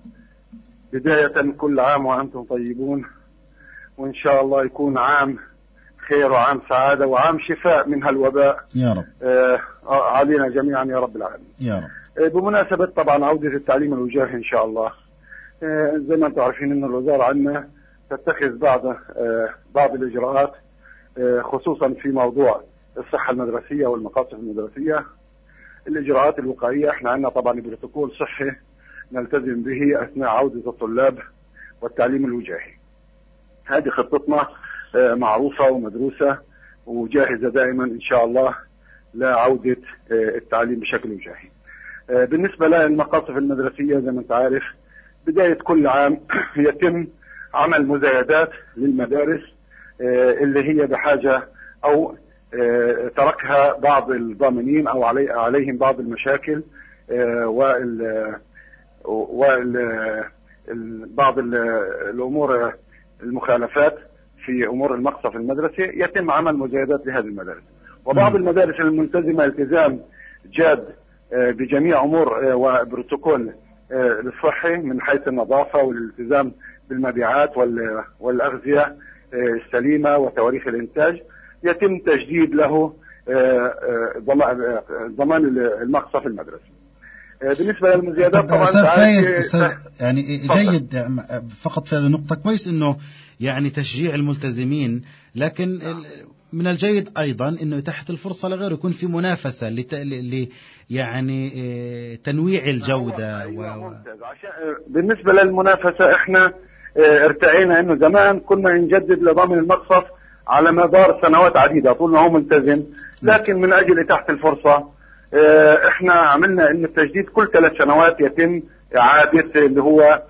بداية كل عام وأنتم طيبون، وإن شاء الله يكون عام خير وعام سعادة وعام شفاء من هالوباء يا رب آه علينا جميعا يا رب العالمين يا رب. آه بمناسبة طبعا عودة التعليم الوجاهي إن شاء الله، آه زي ما أنتم عارفين أن الوزارة عندنا تتخذ بعض آه بعض الإجراءات آه خصوصا في موضوع الصحة المدرسية والمقاصف المدرسية. الإجراءات الوقائية احنا عندنا طبعا بروتوكول صحي نلتزم به أثناء عودة الطلاب والتعليم الوجاهي. هذه خطتنا معروفة ومدروسة وجاهزة دائما إن شاء الله لعودة التعليم بشكل وجاهي. بالنسبة للمقاصف المدرسية زي ما أنت عارف، بداية كل عام يتم عمل مزايدات للمدارس اللي هي بحاجة أو تركها بعض الضامنين أو علي عليهم بعض المشاكل وال وال بعض الأمور المخالفات في أمور المقصف المدرسي، يتم عمل مزايدات لهذه المدارس. وبعض المدارس الملتزمة التزام جاد بجميع أمور وبروتوكول الصحي من حيث النظافة والالتزام بالمبيعات والأغذية السليمة وتواريخ الإنتاج، يتم تجديد له ضمان المقصف المدرسي. بالنسبة للمزايدات طبعا فايز يعني جيد فقط في هذه النقطة، كويس انه يعني تشجيع الملتزمين، لكن من الجيد ايضا انه يتاحت الفرصة لغيره، يكون في منافسة لت... ل... يعني تنويع الجودة. أيوة و... ممتاز. عشان بالنسبة للمنافسة احنا ارتعينا انه زمان كنا نجدد لضامن المقصف على مدار سنوات عديدة طول ما هو ملتزم، لكن من اجل اتاحة الفرصة احنا عملنا ان التجديد كل ثلاث سنوات يتم اعادة اللي هو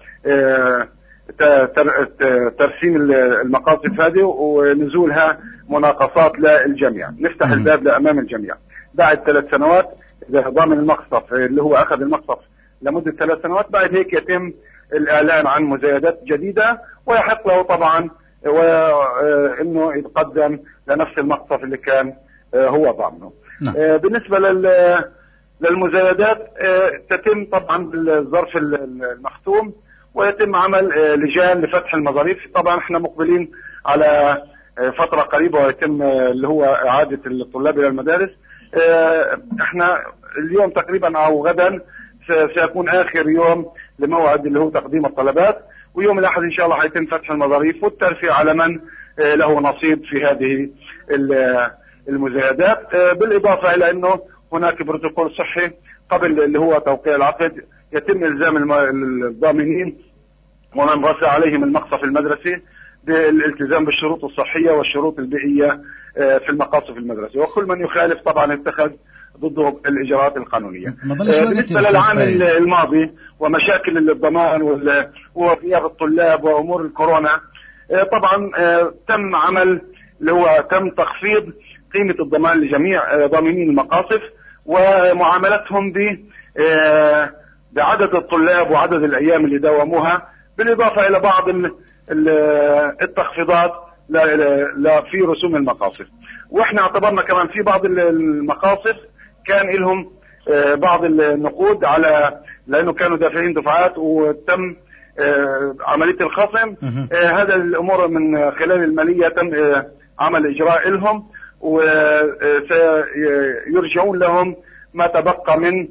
ترسيم المقاصف هذه ونزولها مناقصات للجميع، نفتح الباب لامام الجميع بعد ثلاث سنوات. اذا ضامن المقصف اللي هو اخذ المقصف لمدة ثلاث سنوات، بعد هيك يتم الاعلان عن مزايدات جديدة ويحق له طبعا وانه يتقدم لنفس المقصف اللي كان هو ضامنه. نعم. بالنسبة للمزايدات تتم طبعا بالظرف المختوم، ويتم عمل لجان لفتح المظاريف. طبعا احنا مقبلين على فترة قريبة ويتم اللي هو اعادة الطلاب الى المدارس. احنا اليوم تقريبا او غدا سيكون آخر يوم لموعد اللي هو تقديم الطلبات، ويوم الأحد إن شاء الله حيتم فتح المظاريف والترفيه على من له نصيب في هذه المزايدات. بالإضافة إلى أنه هناك بروتوكول صحي قبل اللي هو توقيع العقد، يتم إلزام الضامنين ومن رسى عليهم المقصف المدرسي بالالتزام بالشروط الصحية والشروط البيئية في المقاصف المدرسي، وكل من يخالف طبعا اتخذ ضده الإجراءات القانونية. بالنسبة للعام الماضي ومشاكل الضمان وغياب الطلاب وأمور الكورونا، طبعا تم عمل اللي هو تم تخفيض قيمة الضمان لجميع ضامنين المقاصف ومعاملتهم ب بعدد الطلاب وعدد الأيام اللي داوموها، بالإضافة إلى بعض التخفيضات في رسوم المقاصف. واحنا اعتبرنا كمان في بعض المقاصف كان لهم بعض النقود على لأنه كانوا دافعين دفعات وتم عملية الخصم. هذا الأمور من خلال المالية تم عمل إجراء لهم وسيرجعون لهم ما تبقى من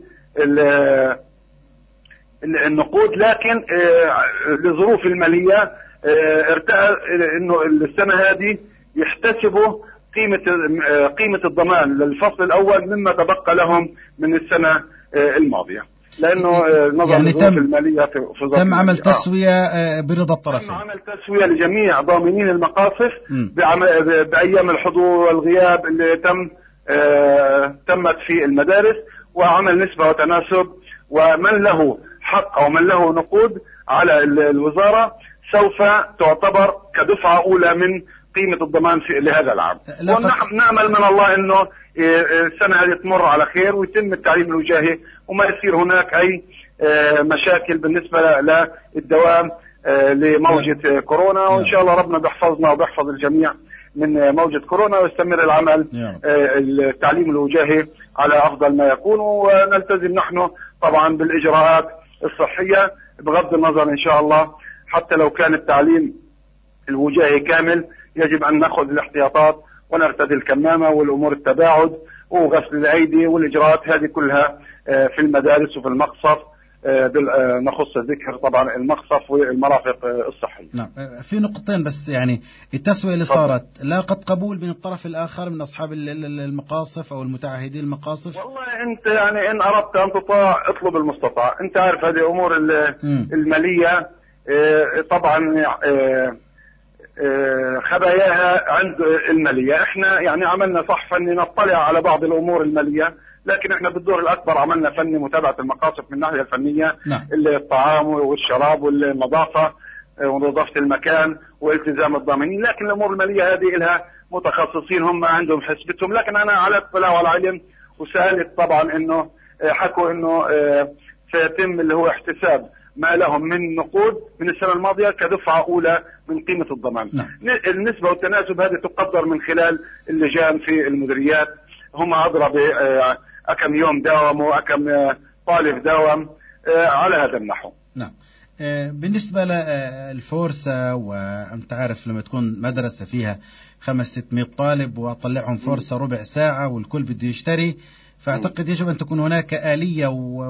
النقود، لكن لظروف المالية ارتأى انه السنة هذه يحتسبوا قيمة قيمة الضمان للفصل الأول مما تبقى لهم من السنة الماضية، لأنه نظرا يعني لظروف المالية في تم عمل تسوية آه. برضا الطرفين. تم عمل تسوية لجميع ضامنين المقاصف بأيام الحضور والغياب اللي تم آه تمت في المدارس، وعمل نسبة وتناسب، ومن له حق أو من له نقود على الوزارة سوف تعتبر كدفعة أولى من قيمة الضمان في لهذا العام. ونعمل من الله أنه السنة هذه تمر على خير ويتم التعليم الوجاهي وما يصير هناك أي مشاكل بالنسبة للدوام لموجة كورونا، وإن شاء الله ربنا بيحفظنا وبيحفظ الجميع من موجة كورونا، ويستمر العمل التعليم الوجاهي على أفضل ما يكون، ونلتزم نحن طبعا بالإجراءات الصحية بغض النظر إن شاء الله. حتى لو كان التعليم الوجاهي كامل يجب أن نأخذ الاحتياطات ونرتدي الكمامة والأمور التباعد وغسل الأيدي والإجراءات هذه كلها في المدارس وفي المقصف، نخص ذكر طبعا المقصف والمرافق الصحية. نعم، في نقطتين بس، يعني التسوية اللي صارت لاقت قبول من الطرف الآخر من أصحاب المقاصف أو المتعهدين المقاصف؟ والله أنت يعني إن أردت أن تطاع اطلب المستطاع، أنت عارف هذه أمور المالية طبعا خباياها عند المالية. احنا يعني عملنا صح فني نطلع على بعض الأمور المالية، لكن احنا بالدور الأكبر عملنا فني متابعة المقاصف من الناحية الفنية. نعم. الطعام والشراب والنظافة ونظافة المكان والتزام الضامنين، لكن الأمور المالية هذه لها متخصصين هم عندهم حسبتهم. لكن أنا على اطلاع وعلى علم وسألت طبعا إنه حكوا إنه سيتم اللي هو احتساب ما لهم من نقود من السنة الماضية كدفعة أولى من قيمة الضمان. نعم. النسبة والتناسب هذه تقدر من خلال اللجان في المديريات، هم أضرب أكم يوم داوموا أكم طالب داوم على هذا النحو. نعم. بالنسبة للفورسة، وأنت عارف لما تكون مدرسة فيها خمس ستمائة طالب وأطلعهم فورسة ربع ساعة والكل بده يشتري، فأعتقد يجب أن تكون هناك آلية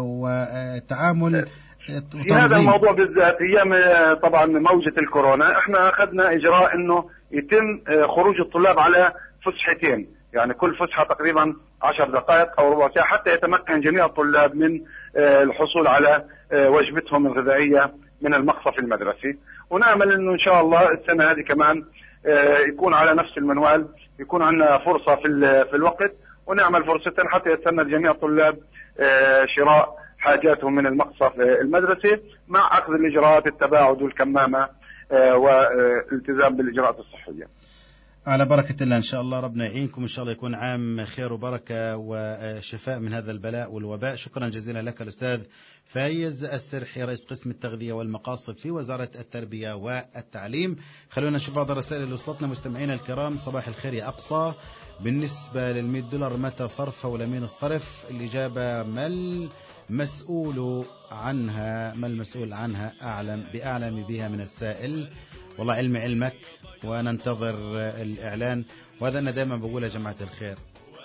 وتعامل في هذا الموضوع بالذات. أيام طبعا موجة الكورونا احنا أخذنا إجراء أنه يتم خروج الطلاب على فسحتين، يعني كل فسحة تقريبا عشر دقائق أو ربع ساعة حتى يتمكن جميع الطلاب من الحصول على وجبتهم الغذائية من المقصف المدرسي. ونعمل أنه إن شاء الله السنة هذه كمان يكون على نفس المنوال، يكون عندنا فرصة في في الوقت، ونعمل فرصتين حتى يستنى جميع الطلاب شراء حاجاتهم من المقصف المدرسي مع أخذ الإجراءات التباعد والكمامة والالتزام بالإجراءات الصحية. على بركة الله إن شاء الله، ربنا يعينكم إن شاء الله، يكون عام خير وبركة وشفاء من هذا البلاء والوباء. شكرا جزيلا لك الأستاذ فايز السرحي، رئيس قسم التغذية والمقاصف في وزارة التربية والتعليم. خلونا نشوف بعض الرسائل اللي وصلتنا مستمعينا الكرام. صباح الخير يا أقصى، بالنسبة للمئة دولار متى صرفها ولمين الصرف؟ الإجابة ما المسؤول عنها ما المسؤول عنها أعلم بأعلم بها من السائل. والله علمي علمك، وننتظر الإعلان، وهذا أنا دائما بقول يا جماعة الخير،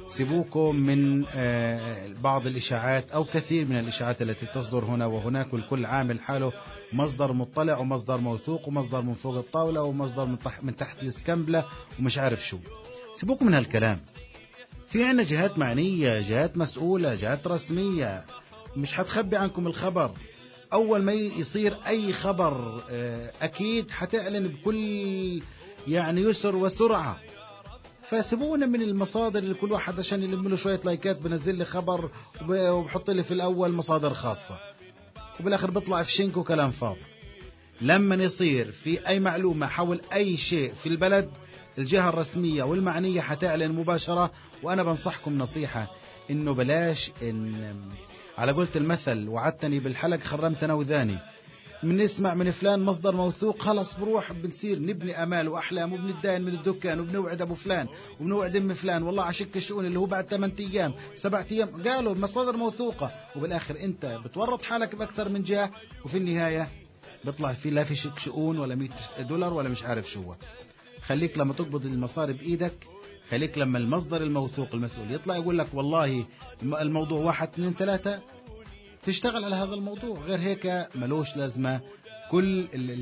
سيبوكم من بعض الإشاعات أو كثير من الإشاعات التي تصدر هنا وهناك، والكل عامل حاله مصدر مطلع ومصدر موثوق ومصدر من فوق الطاولة ومصدر من تحت, من تحت الاسكمبلة ومش عارف شو. سيبوكم من هالكلام. في عنا جهات معنية، جهات مسؤولة، جهات رسمية مش حتخبي عنكم الخبر. أول ما يصير أي خبر أكيد حتعلن بكل يعني يسر وسرعة. فسيبونا من المصادر اللي كل واحد عشان يلم له شوية لايكات بنزل لي خبر وبحط لي في الأول مصادر خاصة وبالآخر بيطلع في شنك وكلام فاضي. لما يصير في أي معلومة حول أي شيء في البلد الجهة الرسمية والمعنية حتعلن مباشرة. وأنا بنصحكم نصيحة إنه بلاش إن على قولة المثل وعدتني بالحلق خرمت أنا وذاني. من نسمع من فلان مصدر موثوق خلص بروح بنصير نبني أمال وأحلام وبندين من الدكان وبنوعد أبو فلان وبنوعد أم فلان والله عشك الشؤون اللي هو بعد ثمانية أيام سبعة أيام قالوا مصادر موثوقة، وبالآخر أنت بتورط حالك بأكثر من جهة وفي النهاية بيطلع في لا في شك شؤون ولا مئة دولار ولا مش عارف شو. خليك لما تقبض المصاري بإيدك، خليك لما المصدر الموثوق المسؤول يطلع يقول لك والله الموضوع واحد اثنين ثلاثة تشتغل على هذا الموضوع. غير هيك ملوش لازمة كل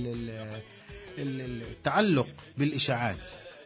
التعلق بالإشاعات.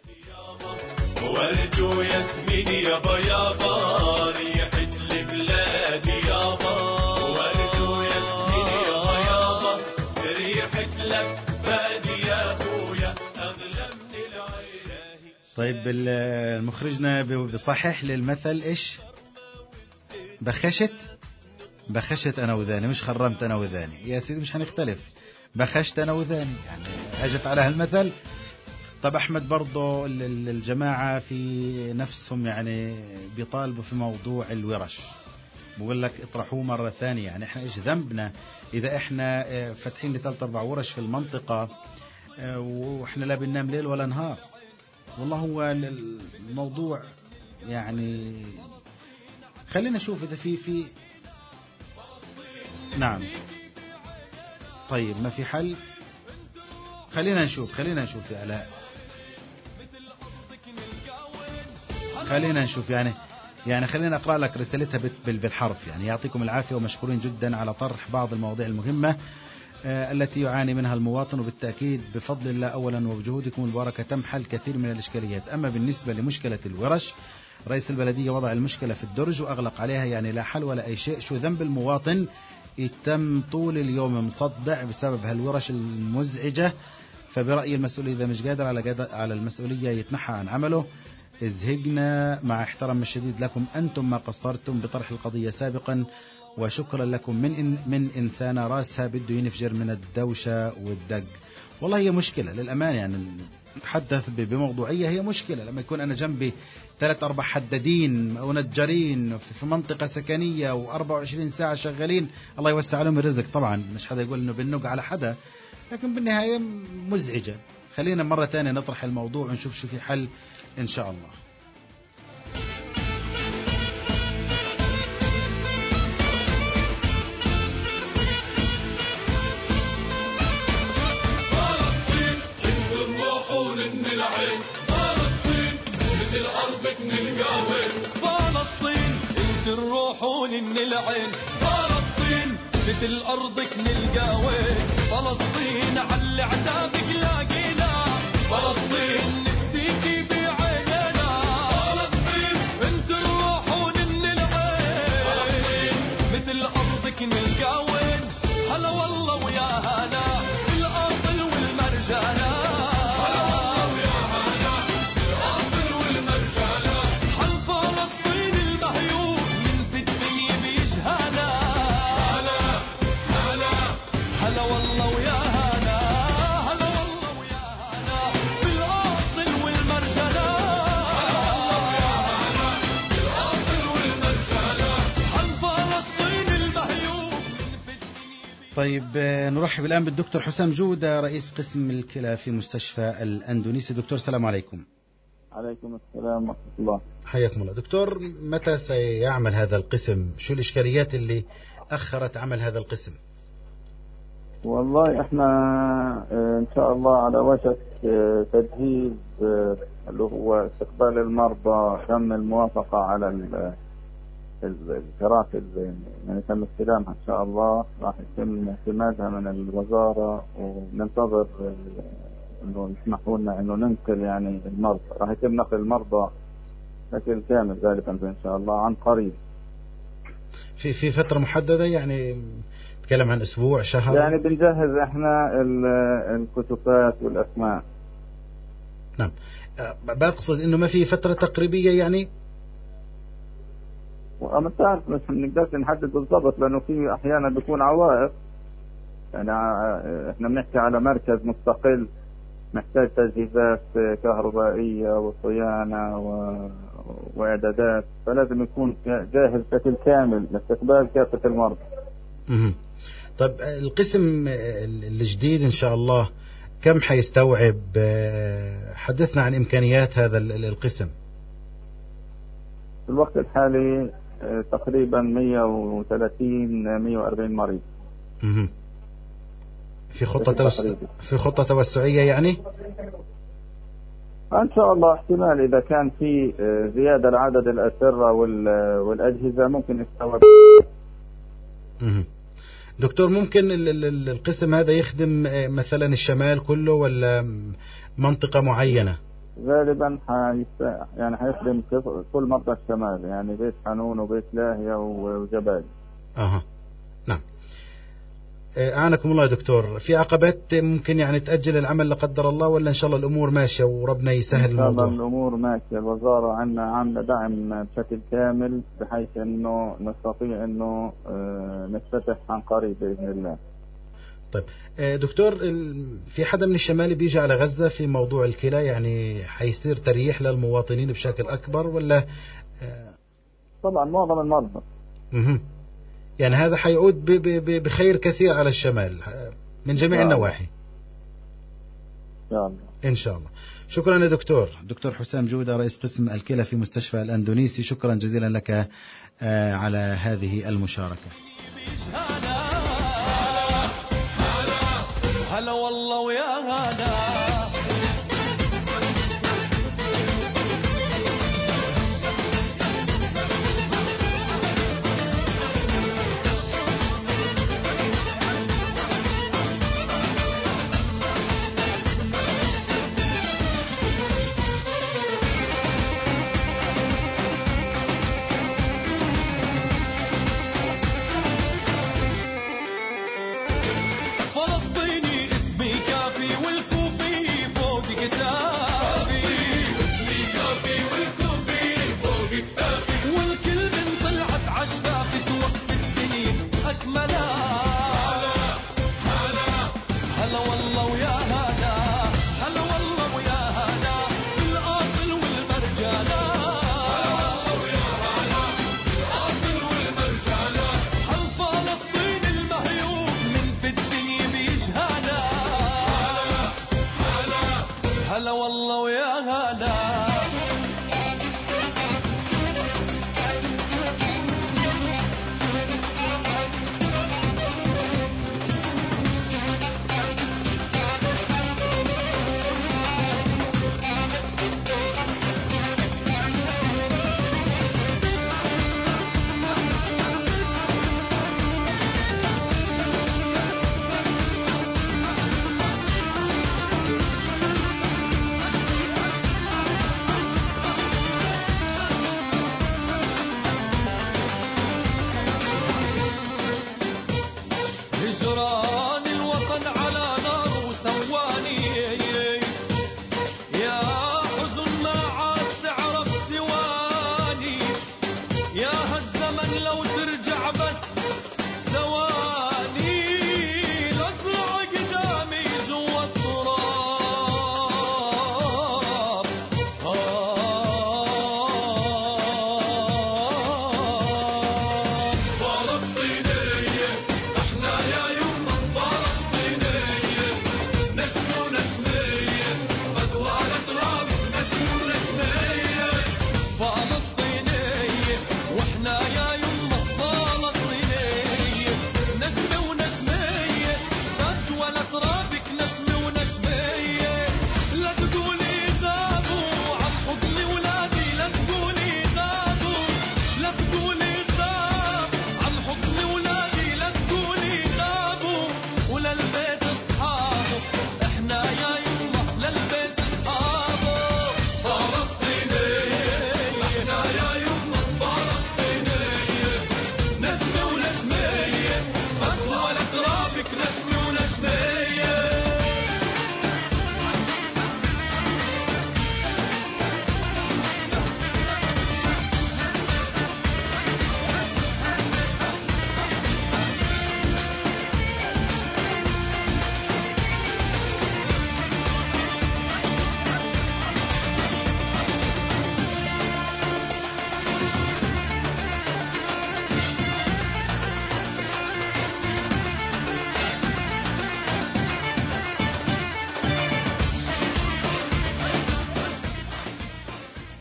وارجو ياسمين يابا يابا ريحة البلاد يابا، وارجو ياسمين يابا يابا ريحة لك بادي يا ابويا اغلى من العيله. طيب المخرجنا بصحح لي المثل ايش؟ بخشت بخشت أنا وذاني مش خرمت أنا وذاني. يا سيدي مش هنختلف، بخشت أنا وذاني يعني أجت على هالمثل. طب أحمد برضو الجماعة في نفسهم يعني بيطالبوا في موضوع الورش، بقول لك اطرحوه مرة ثانية. يعني احنا ايش ذنبنا إذا احنا فاتحين لثلاث أربع ورش في المنطقة واحنا لا بننام ليل ولا نهار؟ والله هو الموضوع يعني خلينا نشوف إذا في في نعم. طيب ما في حل، خلينا نشوف خلينا نشوف يا آلاء خلينا نشوف يعني يعني خلينا أقرأ لك رسالتها بالحرف. يعني يعطيكم العافية ومشكورين جدا على طرح بعض المواضيع المهمة آه التي يعاني منها المواطن، وبالتأكيد بفضل الله أولا وبجهودكم المباركة تمحل كثير من الإشكاليات. أما بالنسبة لمشكلة الورش رئيس البلدية وضع المشكلة في الدرج وأغلق عليها، يعني لا حل ولا أي شيء. شو ذنب المواطن يتم طول اليوم مصدع بسبب هالورش المزعجة؟ فبرأي المسؤول إذا مش قادر على على المسؤولية يتنحى عن عمله. ازهقنا مع احترام الشديد لكم، أنتم ما قصرتم بطرح القضية سابقا، وشكرا لكم من إن من إنسان راسها بده ينفجر من الدوشة والدق. والله هي مشكلة للأمان، يعني نتحدث بموضوعية. هي مشكلة لما يكون أنا جنبي ثلاث أربع حدادين ونجارين في منطقة سكنية وأربعة وعشرين ساعة شغالين، الله يوسع عليهم الرزق. طبعا مش حدا يقول إنه بنق على حدا، لكن بالنهاية مزعجة. خلينا مرة تانية نطرح الموضوع ونشوف شو في حل إن شاء الله. من العين فلسطين مثل أرضك نلقى وين، فلسطين على عذابك لاقينا، فلسطين نفديكي بعيننا، فلسطين انت الروح من العين، مثل أرضك نلقى وين. هلا والله ويا هلا بالأصل والمرجانة، هلا والله ويا هلا بالأصل والمرجانة، حل فلسطين المهيوب هلا والله ويا هلا، هلا والله ويا هلا بالأصل والمرجلة، هلا والله ويا هلا بالأصل والمرجلة، عن فلسطين المهيوب. طيب نرحب الآن بالدكتور حسام جودة رئيس قسم الكلى في مستشفى الأندونيسي. دكتور السلام عليكم. عليكم السلام ورحمة الله. حياكم الله. دكتور متى سيعمل هذا القسم؟ شو الإشكاليات اللي أخرت عمل هذا القسم؟ والله احنا آه، ان شاء الله على وشك آه، تجهيز آه، اللي هو استقبال المرضى، تم الموافقة على ال- ال- الكراسي اللي يعني تم استلامها ان شاء الله، راح يتم اعتمادها من الوزارة، وننتظر آه، انه يسمحوا لنا انه ننقل يعني المرضى، راح يتم نقل المرضى بشكل كامل غالبا ان شاء الله عن قريب. في في فترة محددة يعني، نتكلم عن أسبوع شهر؟ يعني بنجهز احنا ال- الكتبات والاسماء. نعم. أه، بقصد إنه ما في فترة تقريبية يعني. وأما تعرف مش بنقدرش نحدد بالضبط، لأنه في أحيانا بيكون عوائق. يعني ع- إحنا بنحكي على مركز مستقل محتاج تجهيزات كهربائية وصيانة و... وإعدادات، فلازم يكون جاهز بشكل كامل لاستقبال كافة المرضى. مهم. طيب القسم الجديد إن شاء الله كم حيستوعب؟ أه، حدثنا عن إمكانيات هذا ال- القسم. في الوقت الحالي آه، تقريبا مية وثلاثين مية وأربعين مريض. مهم. في خطة بشكل توس... تقريبي. في خطة توسعية يعني. إن شاء الله احتمال إذا كان في آه، زيادة لعدد الأسرة وال- والأجهزة ممكن يستوعب. مهم. دكتور، ممكن ال- ال- ال- القسم هذا يخدم أه، مثلا الشمال كله ولا منطقة معينة؟ غالبا حيست... يعني حيخدم كف- كل مرضى الشمال، يعني بيت حنون وبيت لاهية وجبال. اها. نعم. آه، أعانكم الله يا دكتور. في عقبات ممكن يعني تأجل العمل لا قدر الله، ولا إن شاء الله الأمور ماشية وربنا يسهل إن شاء الله الموضوع؟ الأمور ماشية، الوزارة عندنا عاملة دعم بشكل كامل بحيث إنه نستطيع إنه آه، نفتتح عن قريب بإذن الله. طيب آه، دكتور، ال- في حدا من الشمال بيجي على غزة في موضوع الكلى، يعني حيصير تريح للمواطنين بشكل أكبر ولا؟ آه، طبعا معظم المرضى. مهم. يعني هذا حيعود ب- ب- ب- بخير كثير على الشمال آه، من جميع إن شاء الله. النواحي إن شاء الله. إن شاء الله. شكرا يا دكتور. دكتور حسام جودة، رئيس قسم الكلى في مستشفى الأندونيسي، شكرا جزيلا لك آه، على هذه المشاركة. هلا والله ويا هلا.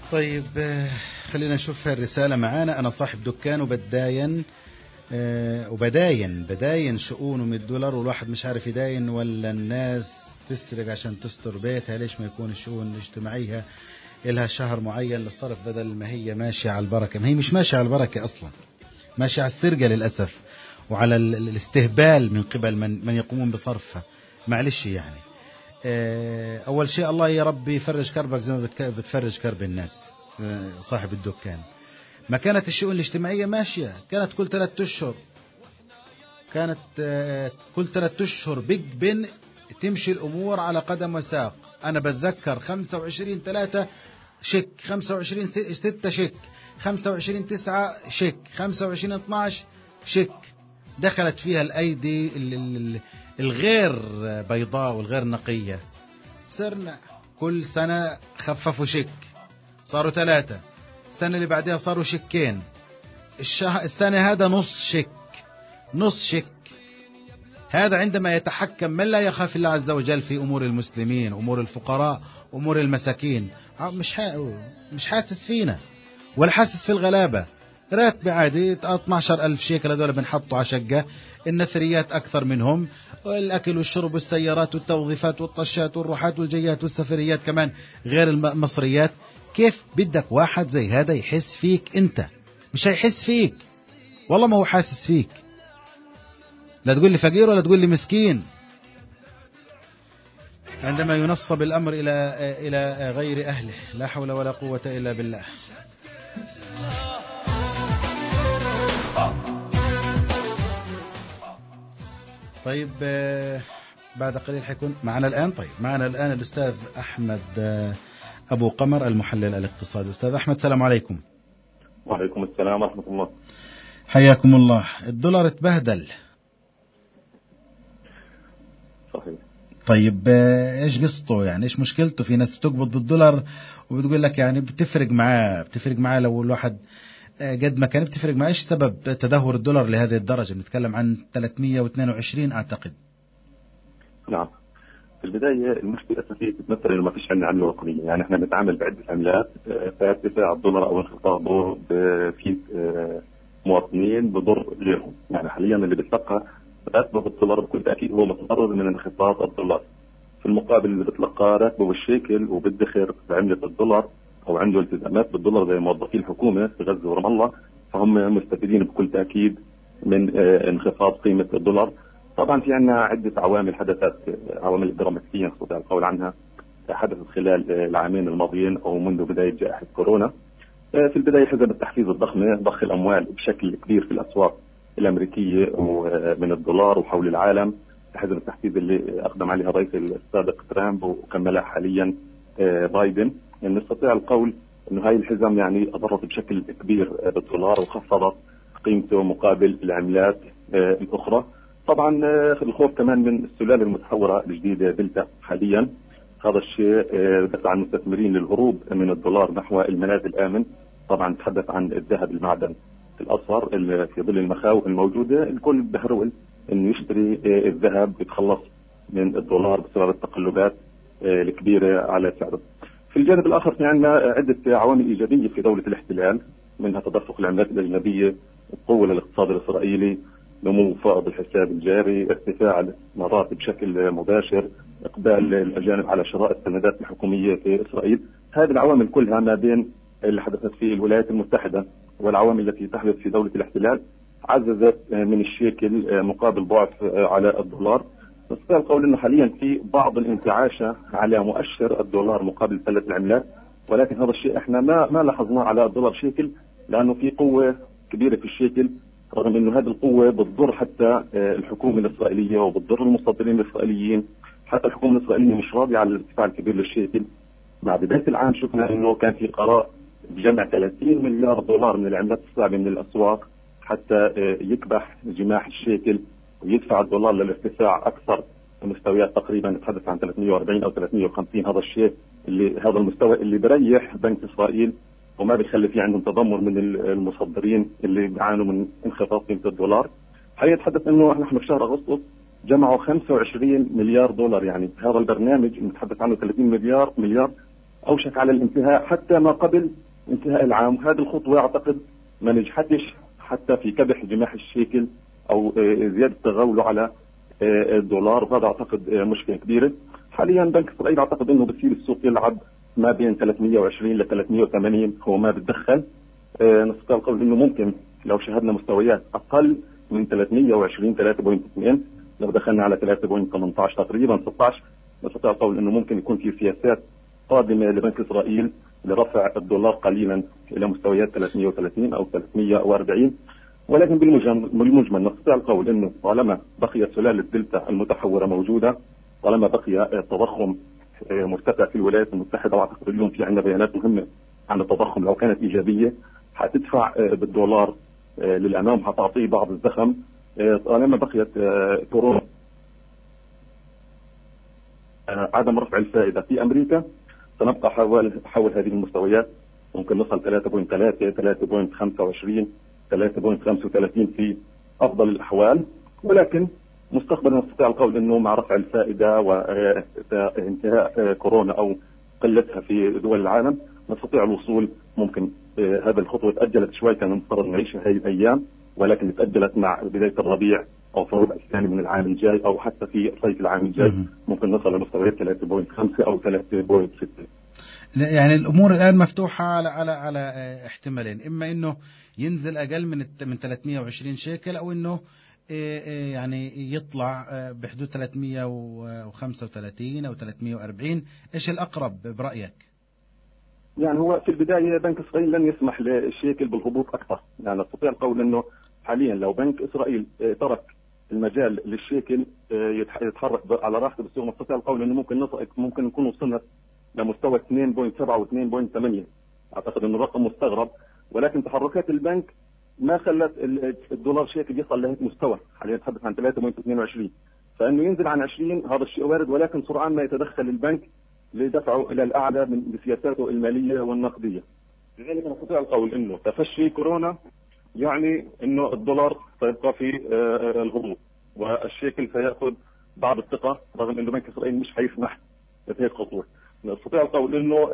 طيب خلينا نشوف الرسالة معانا. أنا صاحب دكان وبداين أه وبداين بداين شؤونه من الدولار، والواحد مش عارف يداين ولا الناس تسرق عشان تستر بيتها. ليش ما يكون الشؤون الاجتماعية إلها شهر معين للصرف بدل ما هي ماشية على البركة؟ ما هي مش ماشية على البركة أصلا، ماشية على السرقة للأسف، وعلى الاستهبال من قبل من, من يقومون بصرفها. معلش يعني أه أول شيء الله يا رب يفرج كربك زي ما بتفرج كرب الناس. أه صاحب الدكان، ما كانت الشؤون الاجتماعية ماشية، كانت كل ثلاثة أشهر كانت أه كل ثلاثة أشهر بيج بن تمشي الأمور على قدم وساق. أنا بتذكر خمسة وعشرين ثلاثة شك، خمسة وعشرين ستة شك، خمسة وعشرين تسعة شك، خمسة وعشرين اثناشر شك. دخلت فيها الأيدي الغير بيضاء والغير نقية. صرنا كل سنة خففوا شك، صاروا ثلاثة. السنة اللي بعدها صاروا شكين. الشه... السنة هذا نص شك، نص شك. هذا عندما يتحكم من لا يخاف الله عز وجل في أمور المسلمين، أمور الفقراء، أمور المساكين. مش ح... مش حاسس فينا ولا حاسس في الغلابة. راتب عادي اثناشر ألف شيكل، هذول بنحطوا على شقة. النثريات أكثر منهم، والأكل والشرب والسيارات والتوظيفات والطشات والروحات والجيات والسفريات كمان غير المصريات. كيف بدك واحد زي هذا يحس فيك أنت؟ مش هيحس فيك والله، ما هو حاسس فيك. لا تقول لي فقير ولا تقول لي مسكين. عندما ينصب الأمر إلى إلى غير أهله، لا حول ولا قوة إلا بالله. طيب بعد قليل حيكون معنا الآن. طيب معنا الآن الأستاذ أحمد أبو قمر المحلل الاقتصادي. أستاذ أحمد السلام عليكم. وعليكم السلام ورحمة الله. حياكم الله. الدولار اتبهدل. صحيح. طيب ايش قصته يعني؟ ايش مشكلته؟ في ناس بتقبض بالدولار وبتقول لك يعني بتفرق معاه بتفرق معاه لو الواحد قد ما كان بتفرق معاه. ايش سبب تدهور الدولار لهذه الدرجة؟ بنتكلم عن ثلاثمئة واثنين وعشرين اعتقد. نعم. في البداية المشكلة الأساسية تتمثل إنه ما فيش عندنا عملة وطنية، يعني إحنا بنتعامل بعدة عملات، فارتفاع الدولار أو انخفاضه في مواطنين بضر غيرهم. يعني حاليا اللي بيتلقى راتبه بالدولار بكل تأكيد هو متضرر من انخفاض الدولار. في المقابل اللي بتلقى راتبه بالشيكل وبدخر بعملة الدولار أو عنده التزامات بالدولار زي موظفي الحكومة في غزة ورام الله، فهم مستفيدين بكل تأكيد من انخفاض قيمة الدولار. طبعا في عندنا عدة عوامل حدثت، عوامل دراماتية نستطيع القول عنها حدثت خلال العامين الماضيين أو منذ بداية جائحة كورونا. في البداية حزب التحفيز الضخمة ضخ الأموال بشكل كبير في الأسواق الأمريكية ومن الدولار وحول العالم. حزب التحفيز اللي أقدم عليها الرئيس السابق ترامب وكملها حاليا بايدن. يعني نستطيع القول إنه هاي الحزم يعني أضرت بشكل كبير بالدولار وخفضت قيمته مقابل العملات الأخرى. طبعا الخوف كمان من السلالة المتحورة الجديدة دلتا حاليا، هذا الشيء دفع المستثمرين للهروب من الدولار نحو الملاذ الآمن. طبعا تحدث عن الذهب المعدن الأصفر في ظل المخاوف الموجودة. الكل بهرول إنه يشتري الذهب يتخلص من الدولار بسبب التقلبات الكبيرة على سعره. في الجانب الآخر في عندنا عدة عوامل إيجابية في دولة الاحتلال، منها تدفق العملات الأجنبية، القوة للاقتصاد الإسرائيلي، نمو فائض الحساب الجاري، ارتفاع الاستثمارات بشكل مباشر، إقبال الأجانب على شراء السندات الحكومية في إسرائيل. هذه العوامل كلها ما بين اللي حدثت في الولايات المتحدة والعوامل التي تحدث في دولة الاحتلال عززت من الشيكل مقابل ضعف على الدولار. نستطيع القول أنه حاليا في بعض الانتعاشة على مؤشر الدولار مقابل ثلاث العملات، ولكن هذا الشيء احنا ما ما لاحظناه على الدولار شيكل، لأنه في قوة كبيرة في الشيكل، رغم أنه هذه القوة بتضر حتى الحكومة الإسرائيلية وبتضر المصدرين الإسرائيليين. حتى الحكومة الإسرائيلية مش راضية على الارتفاع الكبير للشيكل. مع بداية العام شفنا أنه كان في قرار بجمع ثلاثين مليار دولار من العملات الصعبة من الأسواق حتى يكبح جماح الشيكل ويدفع الدولار للارتفاع أكثر مستويات، تقريبا نتحدث عن ثلاثمئة وأربعين أو ثلاثمئة وخمسين. هذا الشيء اللي هذا المستوى اللي بريح بنك إسرائيل وما بيخلي في عندهم تذمر من المصدرين اللي بيعانوا من انخفاض قيمة الدولار. حاليا نتحدث انه نحن في شهر اغسطس جمعوا خمسة وعشرين مليار دولار، يعني هذا البرنامج نتحدث عنه ثلاثين مليار مليار أوشك على الانتهاء حتى ما قبل انتهاء العام. هذه الخطوة أعتقد ما نجحتش حتى في كبح جماح الشيكل أو زيادة تغوله على الدولار، وهذا أعتقد مشكلة كبيرة. حاليا بنك إسرائيل أعتقد أنه بصير السوق يلعب ما بين ثلاثمئة وعشرين ل ثلاثمئة وثمانين، هو ما بتدخل. نستطيع القول أنه ممكن لو شاهدنا مستويات أقل من ثلاثمئة وعشرين ثلاثة فاصلة اثنين، لو دخلنا على ثلاثة فاصلة ثمانية عشر تقريبا ستة عشر، نستطيع القول أنه ممكن يكون في سياسات قادمة لبنك إسرائيل لرفع الدولار قليلا إلى مستويات ثلاثمئة وثلاثين أو ثلاثمئة وأربعين. ولكن بالمجمل نستطيع القول أنه طالما بقيت سلالة دلتا المتحورة موجودة، طالما بقي التضخم مرتفع في الولايات المتحدة، واعتقد اليوم في عندنا بيانات مهمة عن التضخم لو كانت إيجابية حتدفع بالدولار للأمام، حتعطيه بعض الزخم. طالما بقيت كورونا عدم رفع الفائدة في أمريكا، سنبقى حول حول هذه المستويات، ممكن نصل ثلاثة فاصلة ثلاثة ثلاثة فاصلة خمسة وعشرين ثلاثة فاصلة خمسة وثلاثين في أفضل الأحوال. ولكن مستقبلا نستطيع القول أنه مع رفع الفائدة وانتهاء كورونا أو قلتها في دول العالم نستطيع الوصول، ممكن هذا الخطوة تأجلت شوي، كان المفترض نعيشها هذه الأيام ولكن تأجلت مع بداية الربيع أو في الربع الثاني من العام الجاي أو حتى في صيف العام الجاي ممكن نصل لمستويات ثلاثة فاصلة خمسة أو ثلاثة فاصلة ستة. يعني الأمور الآن مفتوحة على على على احتمالين، إما إنه ينزل أقل من من ثلاثمئة وعشرين شيكل، أو إنه يعني يطلع بحدود ثلاثمئة وخمسة وثلاثين أو ثلاثمئة وأربعين. إيش الأقرب برأيك؟ يعني هو في البداية بنك إسرائيل لن يسمح للشيكل بالهبوط أكثر. يعني نستطيع القول أنه حاليا لو بنك إسرائيل ترك المجال للشيكل يتحرك على راحته بالسوق، نستطيع القول أنه ممكن ممكن نكون وصلنا لمستوى اثنين فاصلة سبعة و اثنين فاصلة ثمانية. أعتقد أنه الرقم مستغرب، ولكن تحركات البنك ما خلت الدولار شيكل يصل لهذا المستوى. حاليا نتحدث عن ثلاثة فاصلة اثنين وعشرين، فإنه ينزل عن عشرين هذا الشيء وارد، ولكن سرعان ما يتدخل البنك لدفعه إلى الأعلى من بسياساته المالية والنقدية. لذلك نستطيع القول أنه تفشي كورونا يعني أنه الدولار سيبقى في الهبوط والشيكل سيأخذ بعض الثقة، رغم أنه بنك إسرائيل مش هيسمح بهذه الخطوة. نستطيع القول أنه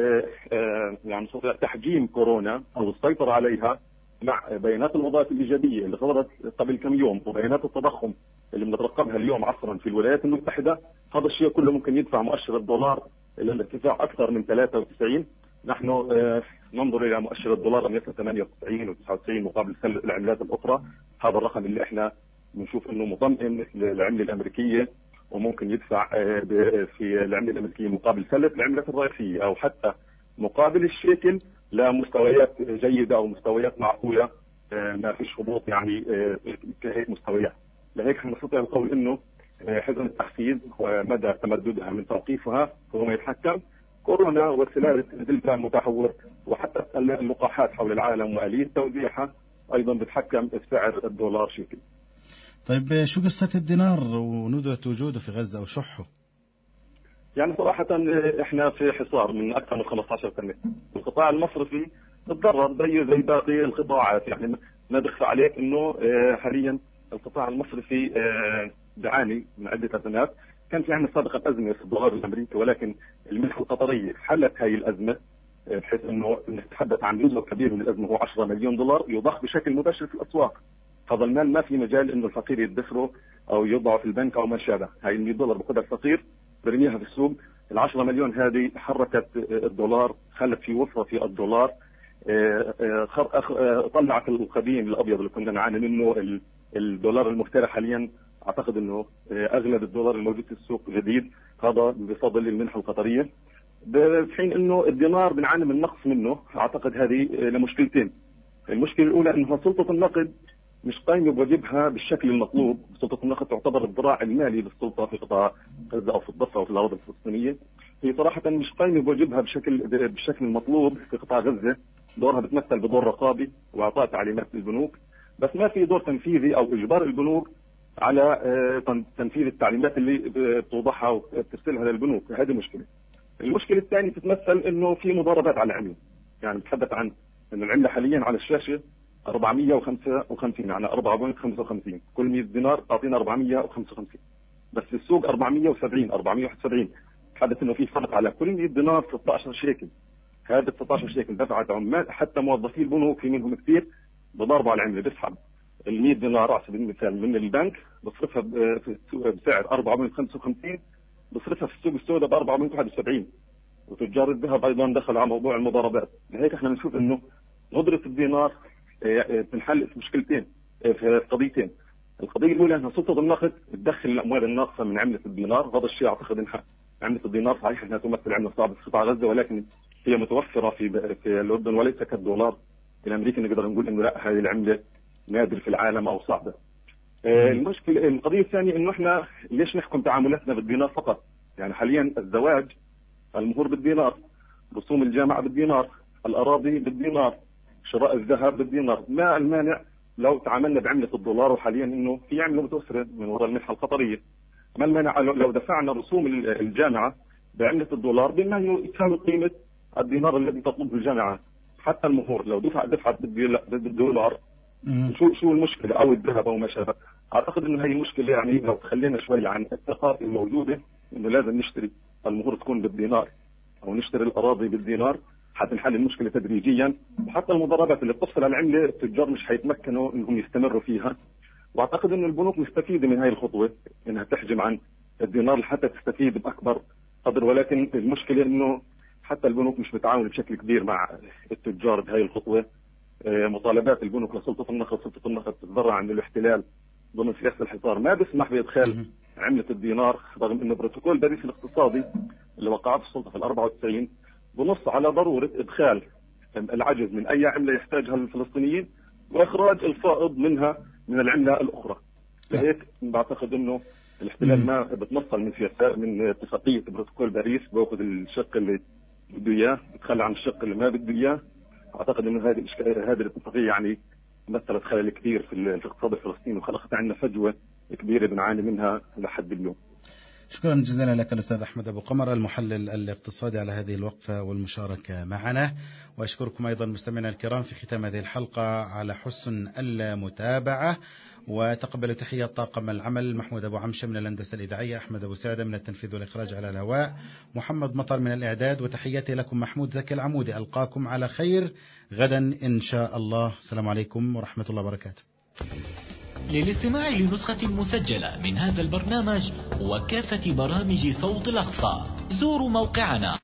يعني نستطيع تحجيم كورونا أو السيطرة عليها مع بيانات الوظائف الإيجابية اللي صدرت قبل كم يوم وبيانات التضخم اللي بنترقبها اليوم عصرا في الولايات المتحدة. هذا الشيء كله ممكن يدفع مؤشر الدولار إلى الارتفاع أكثر من ثلاثة وتسعين. نحن ننظر إلى مؤشر الدولار أن يصل ثمانية وتسعين وتسعة وتسعين مقابل العملات الأخرى. هذا الرقم اللي احنا بنشوف أنه مطمئن للعملة الأمريكية، وممكن يدفع في العملة الأمريكية مقابل سلة العملات الرئيسية أو حتى مقابل الشيكل لمستويات جيدة أو مستويات معقولة، ما فيش هبوط يعني كهيك مستويات. لهيك نستطيع القول أنه حزم التحفيز ومدى تمددها من توقيفها هو ما يتحكم. كورونا وسلالة دلتا المتحور وحتى اللقاحات حول العالم وآلية توزيعها أيضا بتحكم بسعر الدولار شيكل. طيب شو قصة الدينار وندرة وجوده في غزة وشحه؟ يعني صراحة احنا في حصار من أكثر من خمسة عشر سنة. القطاع المصرفي تضرر زي زي باقي القطاعات. يعني ما بخفى عليك انه حاليا القطاع المصرفي بيعاني من عدة أزمات. كان في عندنا سابقا أزمة في الدولار الأمريكي، ولكن المنحة القطرية حلت هاي الأزمة، بحيث انه نتحدث عن جزء كبير من الأزمة هو عشرة مليون دولار يضخ بشكل مباشر في الأسواق. هذا المال ما في مجال انه الفقير يدخره او يضعه في البنك او ما شابه. هاي المية دولار بقدر الفقير برميها في السوق. العشرة مليون هذه حركت الدولار، خلت في وفرة في الدولار، طلعت القديم الابيض اللي كنا نعاني منه. الدولار المخترع حاليا اعتقد انه اغلب الدولار الموجود في السوق جديد، هذا بفضل المنحة القطرية، بحين انه الدينار بنعاني من نقص منه. اعتقد هذه لمشكلتين. المشكلة الاولى انه سلطة النقد مش قايمة بواجبها بالشكل المطلوب. سلطة النقد تعتبر الذراع المالي للسلطة في قطاع غزة أو في الضفة أو في الأراضي الفلسطينية. هي صراحة مش قايمة بواجبها بشكل بالشكل المطلوب في قطاع غزة. دورها بتمثل بدور رقابي وإعطاء تعليمات للبنوك، بس ما في دور تنفيذي أو إجبار البنوك على تنفيذ التعليمات اللي بتوضحها وبترسلها للبنوك. هذه مشكلة. المشكلة الثانية تتمثل إنه في مضاربات على العملة. يعني بتحدث عن إن العملة حاليا على الشاشة أربعمئة وخمسة وخمسين، يعني أربعة فاصلة خمسة وخمسين. كل مئة دينار تعطينا أربعمئة وخمسة وخمسين، بس في السوق أربعمئة وسبعين أربعمئة وواحد وسبعين. تحدث انه في فرق على كل مئة دينار ستة عشر شيكل. هذا ستة عشر شيكل دفعت عمال حتى موظفي البنوك في منهم كثير بضربوا على العمله، بيسحب ال مئة دينار على سبيل المثال من البنك بصرفها بسعر أربعة وخمسة وخمسين، بصرفها في السوق السوداء ب أربعة وواحد وسبعين، وتجار الذهب ايضا دخلوا على موضوع المضاربات. لهيك احنا بنشوف انه ندرة الدينار بتنحل في مشكلتين، في قضيتين. القضيه الاولى انها سلطه النقد تدخل الاموال الناقصه من عمله الدينار. هذا الشيء اعتقد انها عمله الدينار صحيح انها تمثل عمله صعبه في قطاع غزه، ولكن هي متوفره في في الاردن وليس كالدولار الامريكي. نقدر نقول انه لا، هذه العمله نادر في العالم او صعبه. آه المشكله القضيه الثانيه انه احنا ليش نحكم تعاملاتنا بالدينار فقط؟ يعني حاليا الزواج المهور بالدينار، رسوم الجامعه بالدينار، الاراضي بالدينار، شراء الذهب بالدينار. ما المانع لو تعاملنا بعمله الدولار؟ وحاليا انه في عمله متوفره من وراء المنحه القطريه. ما المانع لو دفعنا رسوم الجامعه بعمله الدولار بما يساوي قيمه الدينار الذي تطلبه الجامعه؟ حتى المهور لو دفع دفعت بالدولار، شو شو المشكله؟ او الذهب او ما شابه. اعتقد انه هي المشكله يعني لو تخلينا شوي عن الثقافه الموجوده انه لازم نشتري المهور تكون بالدينار او نشتري الاراضي بالدينار، حتنحل المشكله تدريجيا. وحتى المضاربات اللي بتفصل عن العمله التجار مش حيتمكنوا انهم يستمروا فيها. واعتقد ان البنوك مستفيده من هاي الخطوه انها تحجم عن الدينار لحتى تستفيد باكبر قدر، ولكن المشكله انه حتى البنوك مش بتعاون بشكل كبير مع التجار بهاي الخطوه. مطالبات البنوك لسلطه النقد، سلطه النقد تتبرع عن الاحتلال ضمن سياسه الحصار، ما بيسمح بادخال عمله الدينار، رغم انه بروتوكول باريس الاقتصادي اللي وقعته السلطه في الأربعة وتسعين بنص على ضروره ادخال العجز من اي عمله يحتاجها الفلسطينيين واخراج الفائض منها من العمله الاخرى. لهيك بعتقد انه الاحتلال ما بتنصل من سياسات من اتفاقيه بروتوكول باريس، باخذ الشق اللي بده اياه بتخلى عن الشق اللي ما بده اياه. اعتقد انه هذه هذه الاتفاقيه يعني مثلت خلل كبير في الاقتصاد الفلسطيني وخلقت عندنا فجوه كبيره بنعاني منها لحد اليوم. شكرا جزيلا لك الأستاذ أحمد أبو قمر المحلل الاقتصادي على هذه الوقفة والمشاركة معنا، وأشكركم أيضا مستمعينا الكرام في ختام هذه الحلقة على حسن المتابعة. وتقبلوا تحية طاقم العمل: محمود أبو عمشة من الهندسة الإذاعية، أحمد أبو سادة من التنفيذ والإخراج على الهواء، محمد مطر من الإعداد، وتحياتي لكم محمود زكي العمودي. ألقاكم على خير غدا إن شاء الله. السلام عليكم ورحمة الله وبركاته. للاستماع لنسخة مسجلة من هذا البرنامج وكافة برامج صوت الأقصى زوروا موقعنا